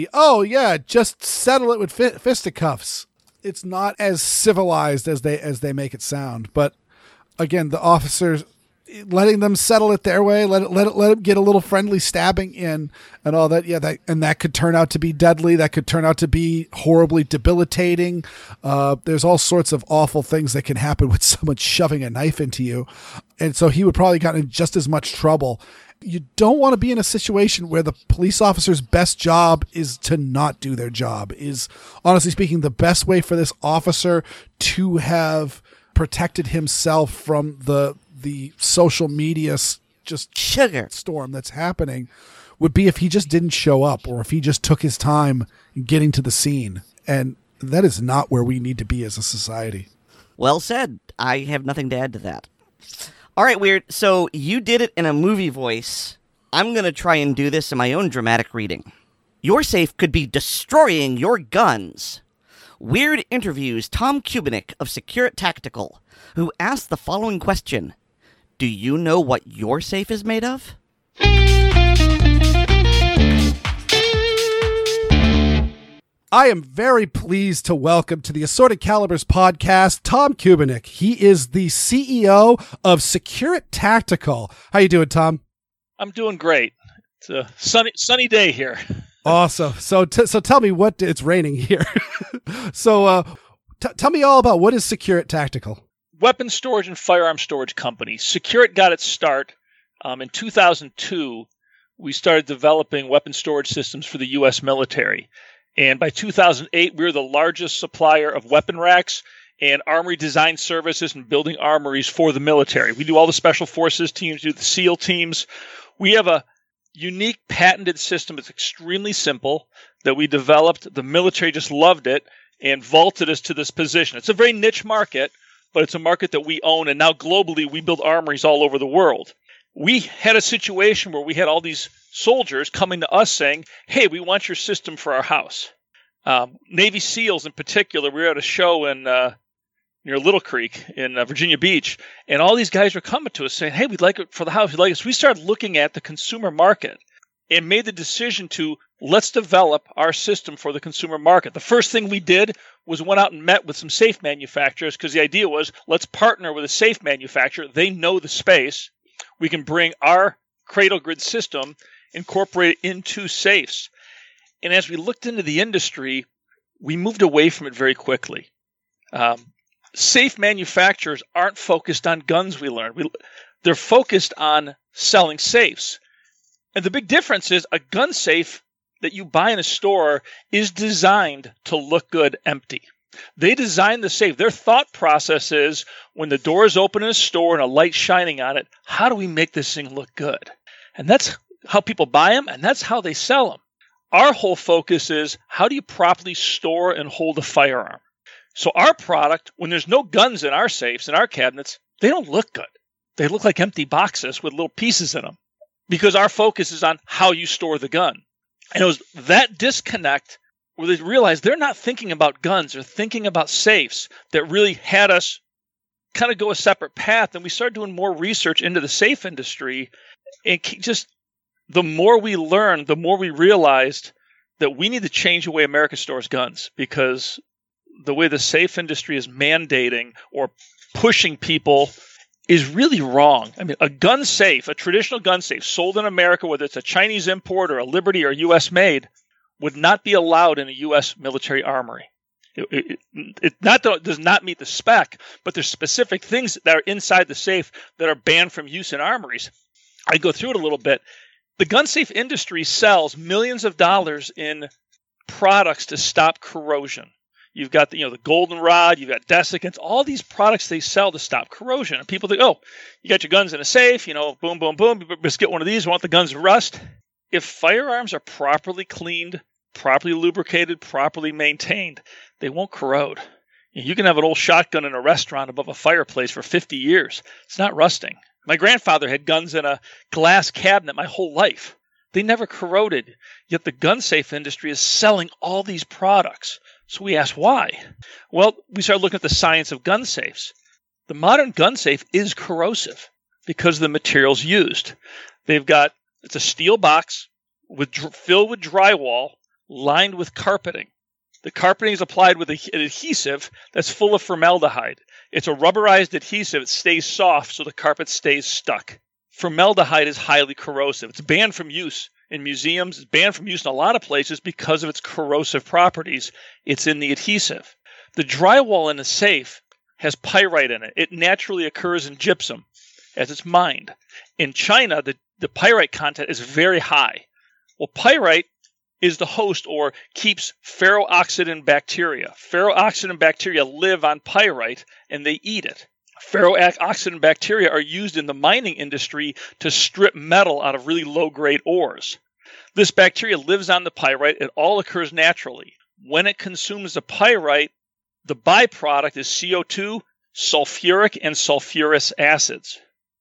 just settle it with fisticuffs. It's not as civilized as they make it sound. But again, the officers letting them settle it their way, let it get a little friendly stabbing in and all that. Yeah, that could turn out to be deadly. That could turn out to be horribly debilitating. There's all sorts of awful things that can happen with someone shoving a knife into you. And so he would probably get in just as much trouble. You don't want to be in a situation where the police officer's best job is to not do their job. Is, honestly speaking, the best way for this officer to have protected himself from the social media just sugar storm that's happening would be if he just didn't show up, or if he just took his time getting to the scene. And that is not where we need to be as a society. Well said. I have nothing to add to that. All right, Weird. So you did it in a movie voice. I'm going to try and do this in my own dramatic reading. Your safe could be destroying your guns. Weird interviews Tom Kubinick of Secure Tactical, who asked the following question. Do you know what your safe is made of? I am very pleased to welcome to the Assorted Calibers podcast, Tom Kubinick. He is the CEO of Secure Tactical. How you doing, Tom? I'm doing great. It's a sunny day here. Awesome. So tell me it's raining here. So tell me all about what is Secure Tactical. Weapon storage and firearm storage company. Secure got its start in 2002. We started developing weapon storage systems for the U.S. military. And by 2008, we were the largest supplier of weapon racks and armory design services and building armories for the military. We do all the special forces teams, do the SEAL teams. We have a unique patented system that's extremely simple that we developed. The military just loved it and vaulted us to this position. It's a very niche market, but it's a market that we own. And now globally, we build armories all over the world. We had a situation where we had all these soldiers coming to us saying, hey, we want your system for our house. Navy SEALs in particular, we were at a show in near Little Creek in Virginia Beach, and all these guys were coming to us saying, hey, we'd like it for the house. We'd like it. So we started looking at the consumer market and made the decision to let's develop our system for the consumer market. The first thing we did was went out and met with some safe manufacturers because the idea was let's partner with a safe manufacturer. They know the space. We can bring our Cradle Grid system, incorporate it into safes. And as we looked into the industry, we moved away from it very quickly. Safe manufacturers aren't focused on guns, we learned. They're focused on selling safes. And the big difference is a gun safe that you buy in a store is designed to look good empty. They design the safe. Their thought process is when the door is open in a store and a light shining on it, how do we make this thing look good? And that's how people buy them, and that's how they sell them. Our whole focus is how do you properly store and hold a firearm? So our product, when there's no guns in our safes, in our cabinets, they don't look good. They look like empty boxes with little pieces in them because our focus is on how you store the gun. And it was that disconnect where they realized they're not thinking about guns, they're thinking about safes, that really had us kind of go a separate path. And we started doing more research into the safe industry. And just the more we learned, the more we realized that we need to change the way America stores guns, because the way the safe industry is mandating or pushing people is really wrong. I mean, a gun safe, a traditional gun safe sold in America, whether it's a Chinese import or a Liberty or U.S. made, would not be allowed in a U.S. military armory. It does not meet the spec, but there's specific things that are inside the safe that are banned from use in armories. I go through it a little bit. The gun safe industry sells millions of dollars in products to stop corrosion. You've got the goldenrod, you've got desiccants, all these products they sell to stop corrosion. And people think, oh, you got your guns in a safe, boom, boom, boom, just get one of these, want the guns to rust. If firearms are properly cleaned, properly lubricated, properly maintained, they won't corrode. You can have an old shotgun in a restaurant above a fireplace for 50 years. It's not rusting. My grandfather had guns in a glass cabinet my whole life. They never corroded, yet the gun safe industry is selling all these products. So we asked why. Well, we started looking at the science of gun safes. The modern gun safe is corrosive because of the materials used. It's a steel box filled with drywall, lined with carpeting. The carpeting is applied with an adhesive that's full of formaldehyde. It's a rubberized adhesive. It stays soft so the carpet stays stuck. Formaldehyde is highly corrosive. It's banned from use in museums. It's banned from use in a lot of places because of its corrosive properties. It's in the adhesive. The drywall in a safe has pyrite in it. It naturally occurs in gypsum as it's mined. In China, the pyrite content is very high. Well, pyrite is the host or keeps ferrooxidant bacteria. Ferrooxidant bacteria live on pyrite and they eat it. Ferrooxidant bacteria are used in the mining industry to strip metal out of really low-grade ores. This bacteria lives on the pyrite. It all occurs naturally. When it consumes the pyrite, the byproduct is CO2, sulfuric, and sulfurous acids.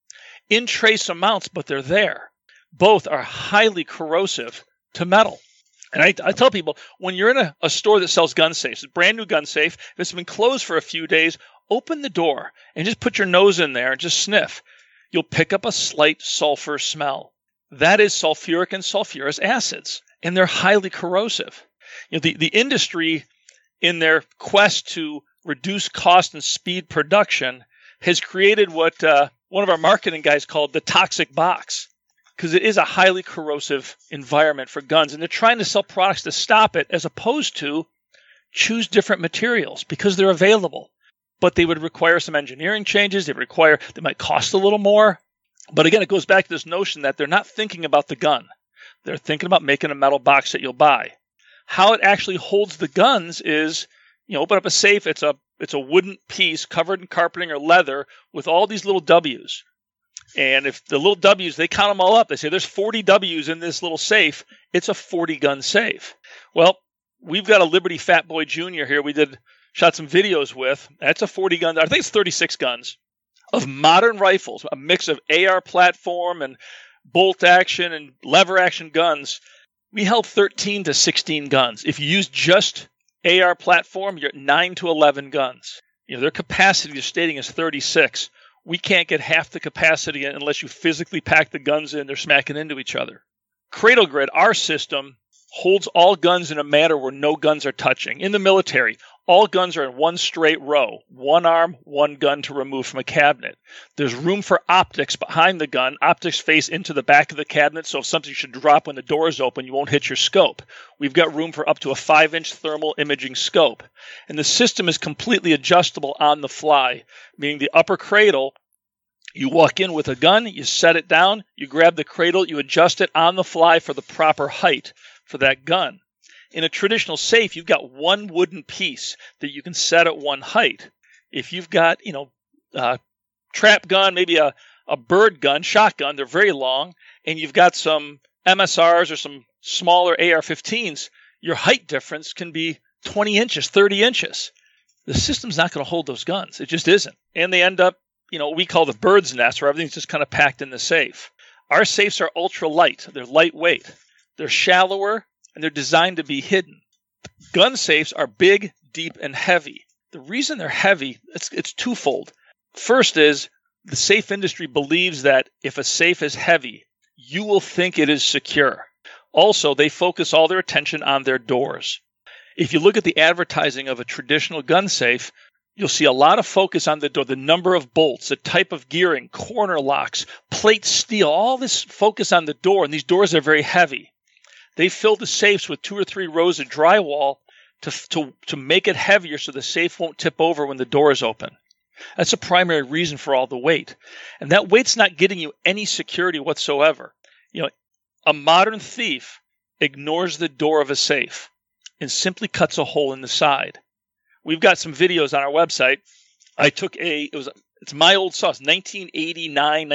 In trace amounts, but they're there. Both are highly corrosive to metal. And I tell people, when you're in a store that sells gun safes, a brand new gun safe, if it's been closed for a few days, open the door and just put your nose in there and just sniff. You'll pick up a slight sulfur smell. That is sulfuric and sulfurous acids, and they're highly corrosive. The industry, in their quest to reduce cost and speed production, has created what one of our marketing guys called the toxic box, because it is a highly corrosive environment for guns, and they're trying to sell products to stop it as opposed to choose different materials because they're available. But they would require some engineering changes. They might cost a little more. But again, it goes back to this notion that they're not thinking about the gun. They're thinking about making a metal box that you'll buy. How it actually holds the guns is, open up a safe. It's a wooden piece covered in carpeting or leather with all these little W's. And if the little W's, they count them all up. They say there's 40 W's in this little safe. It's a 40-gun safe. Well, we've got a Liberty Fat Boy Jr. here. Shot some videos with. That's a 40 gun. I think it's 36 guns of modern rifles, a mix of AR platform and bolt action and lever action guns. We held 13 to 16 guns. If you use just AR platform, you're at 9 to 11 guns. Their capacity they're stating is 36. We can't get half the capacity unless you physically pack the guns in. They're smacking into each other. Cradle Grid, our system, holds all guns in a manner where no guns are touching. In the military, all guns are in one straight row, one arm, one gun to remove from a cabinet. There's room for optics behind the gun. Optics face into the back of the cabinet, so if something should drop when the door is open, you won't hit your scope. We've got room for up to a 5-inch thermal imaging scope. And the system is completely adjustable on the fly, meaning the upper cradle, you walk in with a gun, you set it down, you grab the cradle, you adjust it on the fly for the proper height for that gun. In a traditional safe, you've got one wooden piece that you can set at one height. If you've got, a trap gun, maybe a bird gun, shotgun, they're very long, and you've got some MSRs or some smaller AR-15s, your height difference can be 20 inches, 30 inches. The system's not going to hold those guns. It just isn't. And they end up, what we call the bird's nest, where everything's just kind of packed in the safe. Our safes are ultra light. They're lightweight. They're shallower, and they're designed to be hidden. Gun safes are big, deep, and heavy. The reason they're heavy, it's twofold. First is the safe industry believes that if a safe is heavy, you will think it is secure. Also, they focus all their attention on their doors. If you look at the advertising of a traditional gun safe, you'll see a lot of focus on the door, the number of bolts, the type of gearing, corner locks, plate steel, all this focus on the door, and these doors are very heavy. They fill the safes with 2 or 3 rows of drywall to make it heavier so the safe won't tip over when the door is open. That's a primary reason for all the weight. And that weight's not getting you any security whatsoever. A modern thief ignores the door of a safe and simply cuts a hole in the side. We've got some videos on our website. I took it's my old saw, 1989,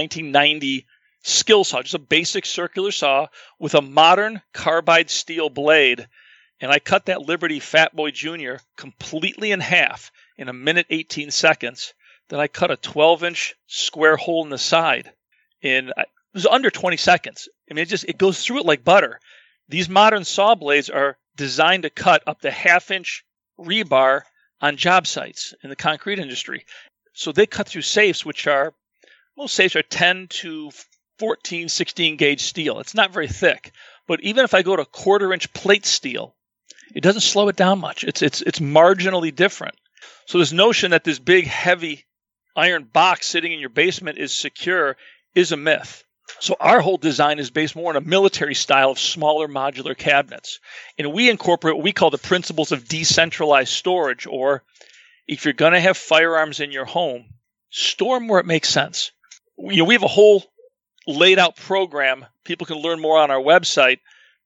1990 skill saw, just a basic circular saw with a modern carbide steel blade. And I cut that Liberty Fat Boy Jr. completely in half in 1:18 seconds. Then I cut a 12-inch square hole in the side. It was under 20 seconds. I mean, it goes through it like butter. These modern saw blades are designed to cut up to 1/2-inch rebar on job sites in the concrete industry. So they cut through safes, most safes are 10 to 14, 16 gauge steel. It's not very thick. But even if I go to 1/4-inch plate steel, it doesn't slow it down much. It's marginally different. So this notion that this big, heavy iron box sitting in your basement is secure is a myth. So our whole design is based more on a military style of smaller modular cabinets. And we incorporate what we call the principles of decentralized storage, or if you're going to have firearms in your home, store them where it makes sense. We have a whole laid out program. People can learn more on our website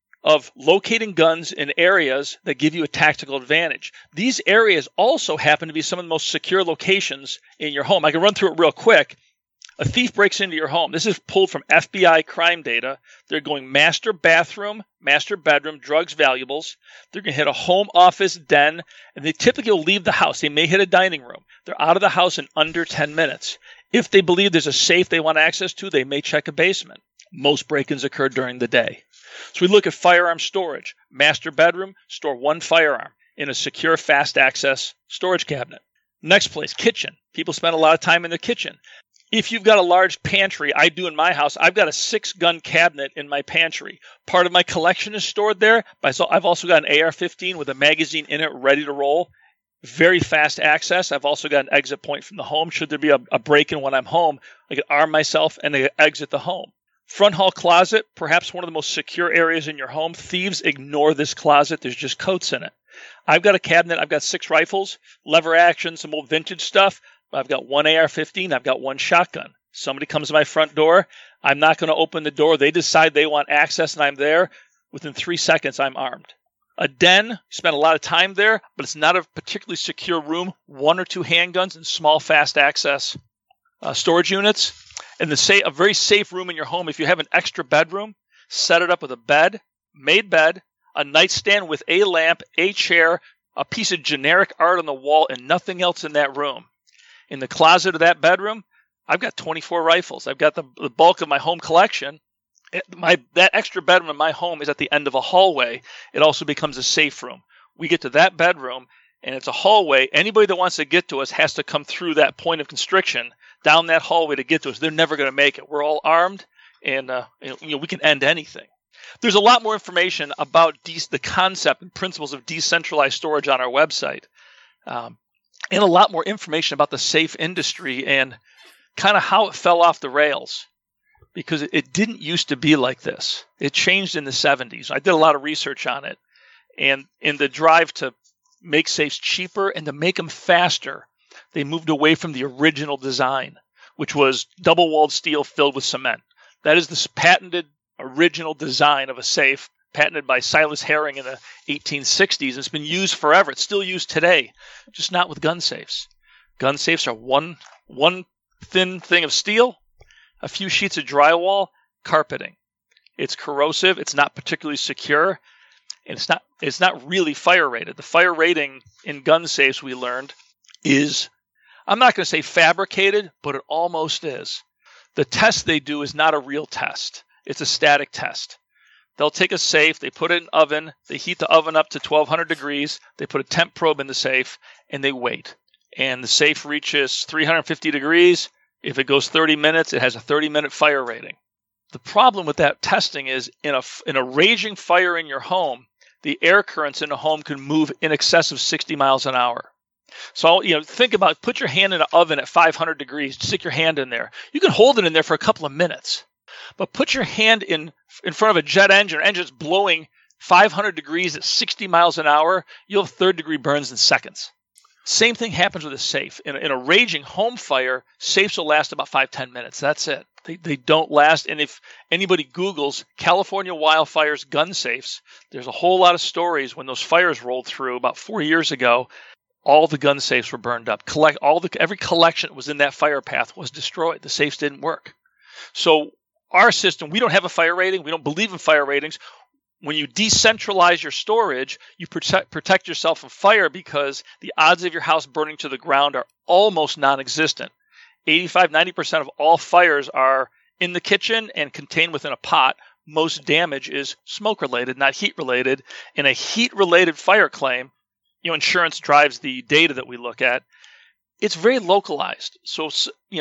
of locating guns in areas that give you a tactical advantage. These areas also happen to be some of the most secure locations in your home. I can run through it real quick. A thief breaks into your home. This is pulled from FBI crime data. They're going master bathroom, master bedroom, drugs, valuables. They're going to hit a home office, den, and they typically will leave the house. They may hit a dining room. They're out of the house in under 10 minutes. If they believe there's a safe they want access to, they may check a basement. Most break-ins occur during the day. So we look at firearm storage. Master bedroom, store 1 firearm in a secure, fast access storage cabinet. Next place, kitchen. People spend a lot of time in the kitchen. If you've got a large pantry, I do in my house, I've got a 6-gun cabinet in my pantry. Part of my collection is stored there, but I've also got an AR-15 with a magazine in it ready to roll. Very fast access. I've also got an exit point from the home. Should there be a break-in when I'm home, I can arm myself and exit the home. Front hall closet, perhaps one of the most secure areas in your home. Thieves ignore this closet. There's just coats in it. I've got a cabinet. I've got 6 rifles, lever action, some old vintage stuff. I've got 1 AR-15. I've got 1 shotgun. Somebody comes to my front door. I'm not going to open the door. They decide they want access and I'm there. Within 3 seconds, I'm armed. A den, you spend a lot of time there, but it's not a particularly secure room. 1 or 2 handguns and small fast access storage units. And a very safe room in your home. If you have an extra bedroom, set it up with a bed, made bed, a nightstand with a lamp, a chair, a piece of generic art on the wall, and nothing else in that room. In the closet of that bedroom, I've got 24 rifles. I've got the bulk of my home collection. That extra bedroom in my home is at the end of a hallway. It also becomes a safe room. We get to that bedroom, and it's a hallway. Anybody that wants to get to us has to come through that point of constriction, down that hallway to get to us. They're never going to make it. We're all armed, and we can end anything. There's a lot more information about the concept and principles of decentralized storage on our website. And a lot more information about the safe industry and kind of how it fell off the rails, because it didn't used to be like this. It changed in the 70s. I did a lot of research on it. And in the drive to make safes cheaper and to make them faster, they moved away from the original design, which was double-walled steel filled with cement. That is this patented original design of a safe, patented by Silas Herring in the 1860s. It's been used forever. It's still used today, just not with gun safes. Gun safes are one thin thing of steel, a few sheets of drywall, carpeting. It's corrosive. It's not particularly secure, and it's not really fire rated. The fire rating in gun safes, we learned, is, I'm not going to say fabricated, but it almost is. The test they do is not a real test. It's a static test. They'll take a safe, they put it in an oven, they heat the oven up to 1200 degrees, they put a temp probe in the safe, and they wait. And the safe reaches 350 degrees. If it goes 30 minutes, it has a 30-minute fire rating. The problem with that testing is in a raging fire in your home, the air currents in the home can move in excess of 60 miles an hour. So, think about, put your hand in an oven at 500 degrees, stick your hand in there. You can hold it in there for a couple of minutes. But put your hand in front of a jet engine, or engine's blowing 500 degrees at 60 miles an hour, you'll have third-degree burns in seconds. Same thing happens with a safe. In a raging home fire, safes will last about 5-10 minutes. That's it. They don't last. And if anybody Googles California wildfires gun safes, there's a whole lot of stories when those fires rolled through about 4 years ago. All the gun safes were burned up. Every collection that was in that fire path was destroyed. The safes didn't work. So our system, we don't have a fire rating. We don't believe in fire ratings. When you decentralize your storage, you protect yourself from fire because the odds of your house burning to the ground are almost non-existent. 85-90% of all fires are in the kitchen and contained within a pot. Most damage is smoke-related, not heat-related. In a heat-related fire claim, insurance drives the data that we look at. It's very localized. So,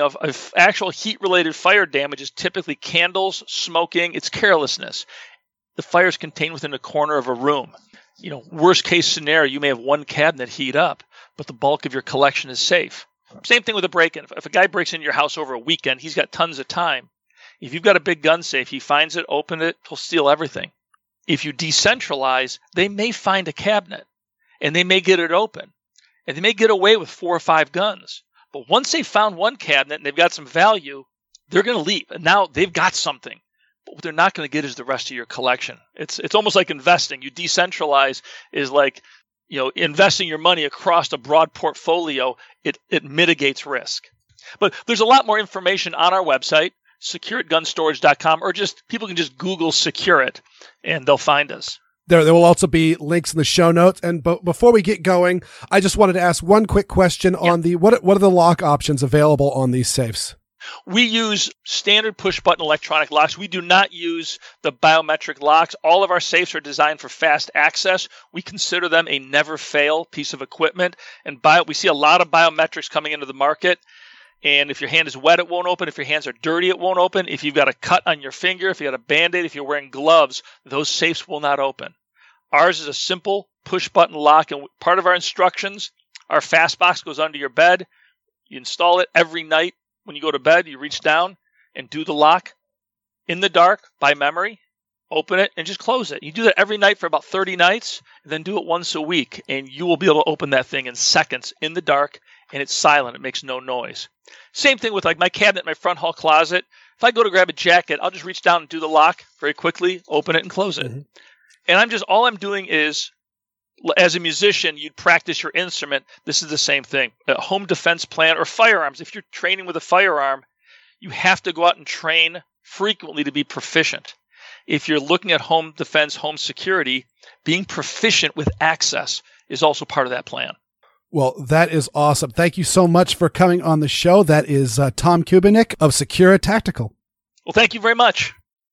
if actual heat-related fire damage is typically candles, smoking, it's carelessness. The fire is contained within a corner of a room. Worst case scenario, you may have one cabinet heat up, but the bulk of your collection is safe. Same thing with a break-in. If a guy breaks into your house over a weekend, he's got tons of time. If you've got a big gun safe, he finds it, open it, he'll steal everything. If you decentralize, they may find a cabinet, and they may get it open, and they may get away with 4 or 5 guns. But once they found one cabinet and they've got some value, they're going to leave. And now they've got something. But what they're not going to get is the rest of your collection. It's almost like investing. You decentralize is like, investing your money across a broad portfolio. It mitigates risk. But there's a lot more information on our website, securitgunstorage.com, or people can just Google Secure-It, and they'll find us. There will also be links in the show notes. And before we get going, I just wanted to ask one quick question on what are the lock options available on these safes? We use standard push-button electronic locks. We do not use the biometric locks. All of our safes are designed for fast access. We consider them a never-fail piece of equipment. And we see a lot of biometrics coming into the market. And if your hand is wet, it won't open. If your hands are dirty, it won't open. If you've got a cut on your finger, if you got a Band-Aid, if you're wearing gloves, those safes will not open. Ours is a simple push-button lock. And part of our instructions, our Fastbox goes under your bed. You install it every night. When you go to bed, you reach down and do the lock in the dark by memory, open it, and just close it. You do that every night for about 30 nights, and then do it once a week, and you will be able to open that thing in seconds in the dark, and it's silent. It makes no noise. Same thing with like my cabinet in my front hall closet. If I go to grab a jacket, I'll just reach down and do the lock very quickly, open it, and close it. Mm-hmm. And all I'm doing is, as a musician, you'd practice your instrument. This is the same thing. A home defense plan or firearms. If you're training with a firearm, you have to go out and train frequently to be proficient. If you're looking at home defense, home security, being proficient with access is also part of that plan. Well, that is awesome. Thank you so much for coming on the show. That is Tom Kubinick of Secure-It Tactical. Well, thank you very much.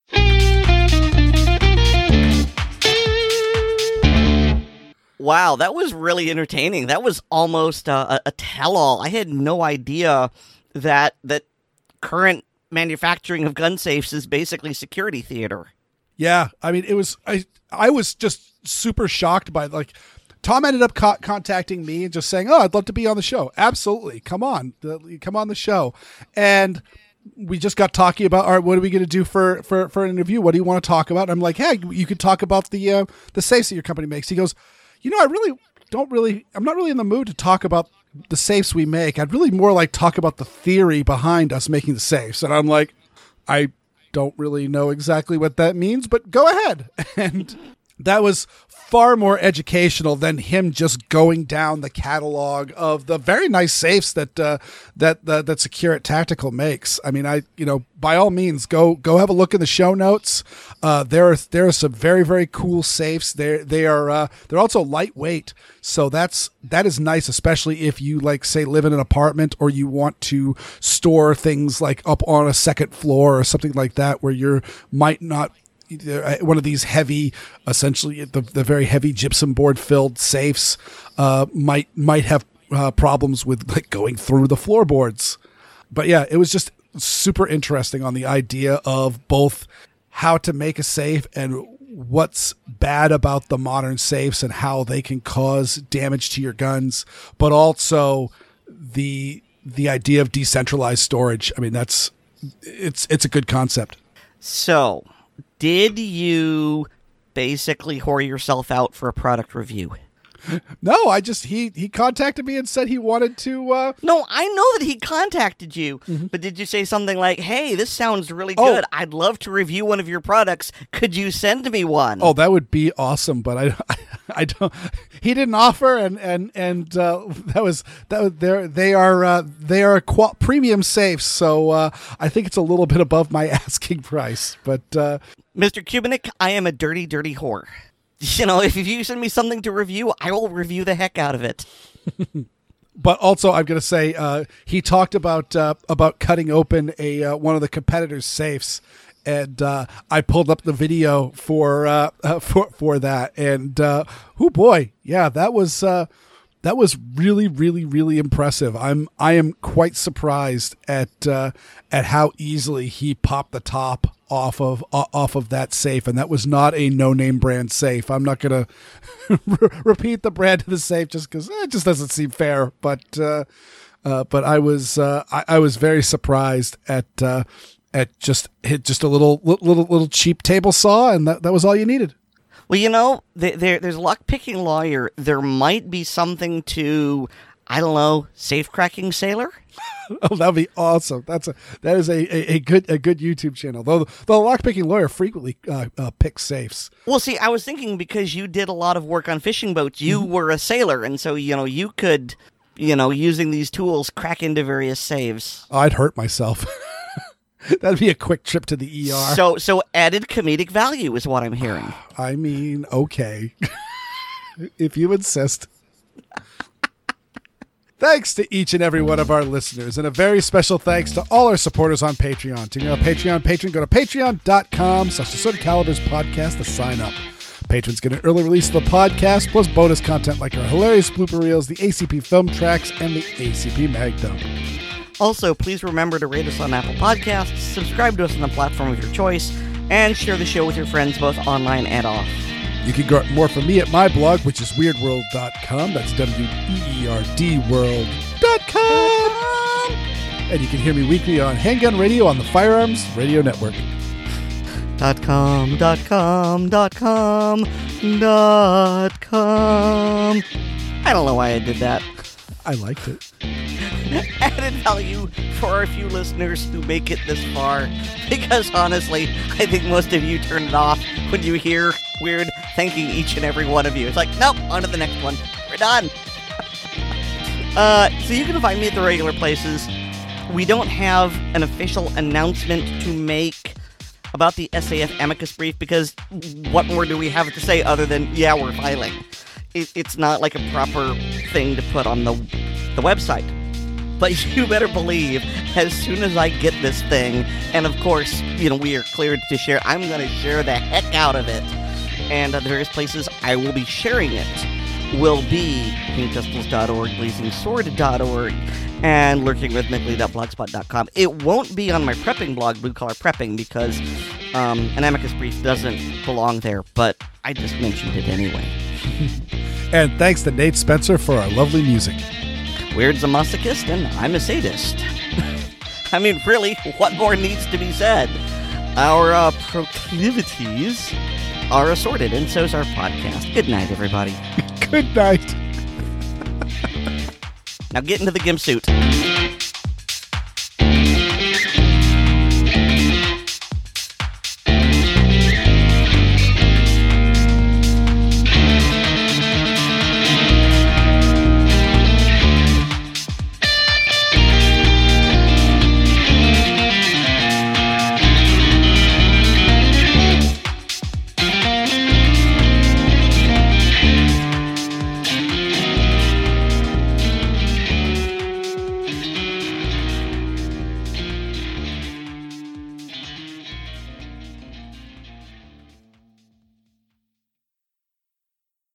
Wow, that was really entertaining. That was almost a tell-all. I had no idea that current manufacturing of gun safes is basically security theater. Yeah, I mean, it was. I was just super shocked by Tom ended up contacting me and just saying, "Oh, I'd love to be on the show." Absolutely, come on the show, and we just got talking about, all right, what are we going to do for an interview? What do you want to talk about? And I'm like, hey, you could talk about the safes that your company makes. He goes, I'm not really in the mood to talk about the safes we make. I'd really more like talk about the theory behind us making the safes. And I'm like, I don't really know exactly what that means, but go ahead. And that was far more educational than him just going down the catalog of the very nice safes that Secure-It Tactical makes. I mean, by all means, go have a look in the show notes. There are some very, very cool safes. They're also lightweight, so that is nice, especially if you say live in an apartment or you want to store things like up on a second floor or something like that, where you might not one of these heavy, essentially the very heavy gypsum board filled safes might have problems with like going through the floorboards. But yeah, it was just super interesting on the idea of both how to make a safe and what's bad about the modern safes and how they can cause damage to your guns, but also the idea of decentralized storage. I mean, it's a good concept. So, did you basically whore yourself out for a product review? No, he contacted me and said he wanted to... No, I know that he contacted you, but did you say something like, hey, this sounds really good. I'd love to review one of your products. Could you send me one? Oh, that would be awesome, but I don't... He didn't offer, and they are premium safes, so I think it's a little bit above my asking price, but... Mr. Kubinick, I am a dirty, dirty whore. You know, if you send me something to review, I will review the heck out of it. But also, I'm going to say he talked about cutting open one of the competitors' safes, and I pulled up the video for that, and oh boy, yeah, that was really, really, really impressive. I am quite surprised at how easily he popped the top off of that safe, and that was not a no-name brand safe. I'm not gonna repeat the brand of the safe just because it just doesn't seem fair. But I was very surprised at just a little cheap table saw, and that was all you needed. Well, you know, there's a lock-picking lawyer. There might be something to, I don't know, safe-cracking sailor? Oh, that'd be awesome. That is a good YouTube channel. Though the lockpicking lawyer frequently picks safes. Well, see, I was thinking because you did a lot of work on fishing boats, you were a sailor, and so you could, using these tools, crack into various safes. I'd hurt myself. That'd be a quick trip to the ER. So added comedic value is what I'm hearing. I mean, okay, if you insist. Thanks to each and every one of our listeners, and a very special thanks to all our supporters on Patreon. To get a patron, go to patreon.com/AssortedCalibersPodcast to sign up. Patrons get an early release of the podcast, plus bonus content like our hilarious blooper reels, the ACP film tracks, and the ACP mag dump. Also, please remember to rate us on Apple Podcasts, subscribe to us on the platform of your choice, and share the show with your friends both online and off. You can get more from me at my blog, which is weirdworld.com. That's WEERD.com. And you can hear me weekly on Handgun Radio on the Firearms Radio Network. .com. I don't know why I did that. I liked it. Added value for our few listeners who make it this far, because honestly, I think most of you turn it off when you hear Weird thanking each and every one of you. It's like, nope, on to the next one. We're done. So you can find me at the regular places. We don't have an official announcement to make about the SAF amicus brief, because what more do we have to say other than, yeah, we're filing. It's not like a proper thing to put on the website. But you better believe, as soon as I get this thing, and of course, we are cleared to share, I'm going to share the heck out of it. And the various places I will be sharing it will be paintpistols.org, blazingsword.org, and lurkingrhythmically.blogspot.com. It won't be on my prepping blog, Blue Collar Prepping, because an amicus brief doesn't belong there, but I just mentioned it anyway. And thanks to Nate Spencer for our lovely music. Weird's a masochist, and I'm a sadist. I mean, really, what more needs to be said? Our proclivities are assorted, and so's our podcast. Good night, everybody. Good night. Now get into the gimp suit.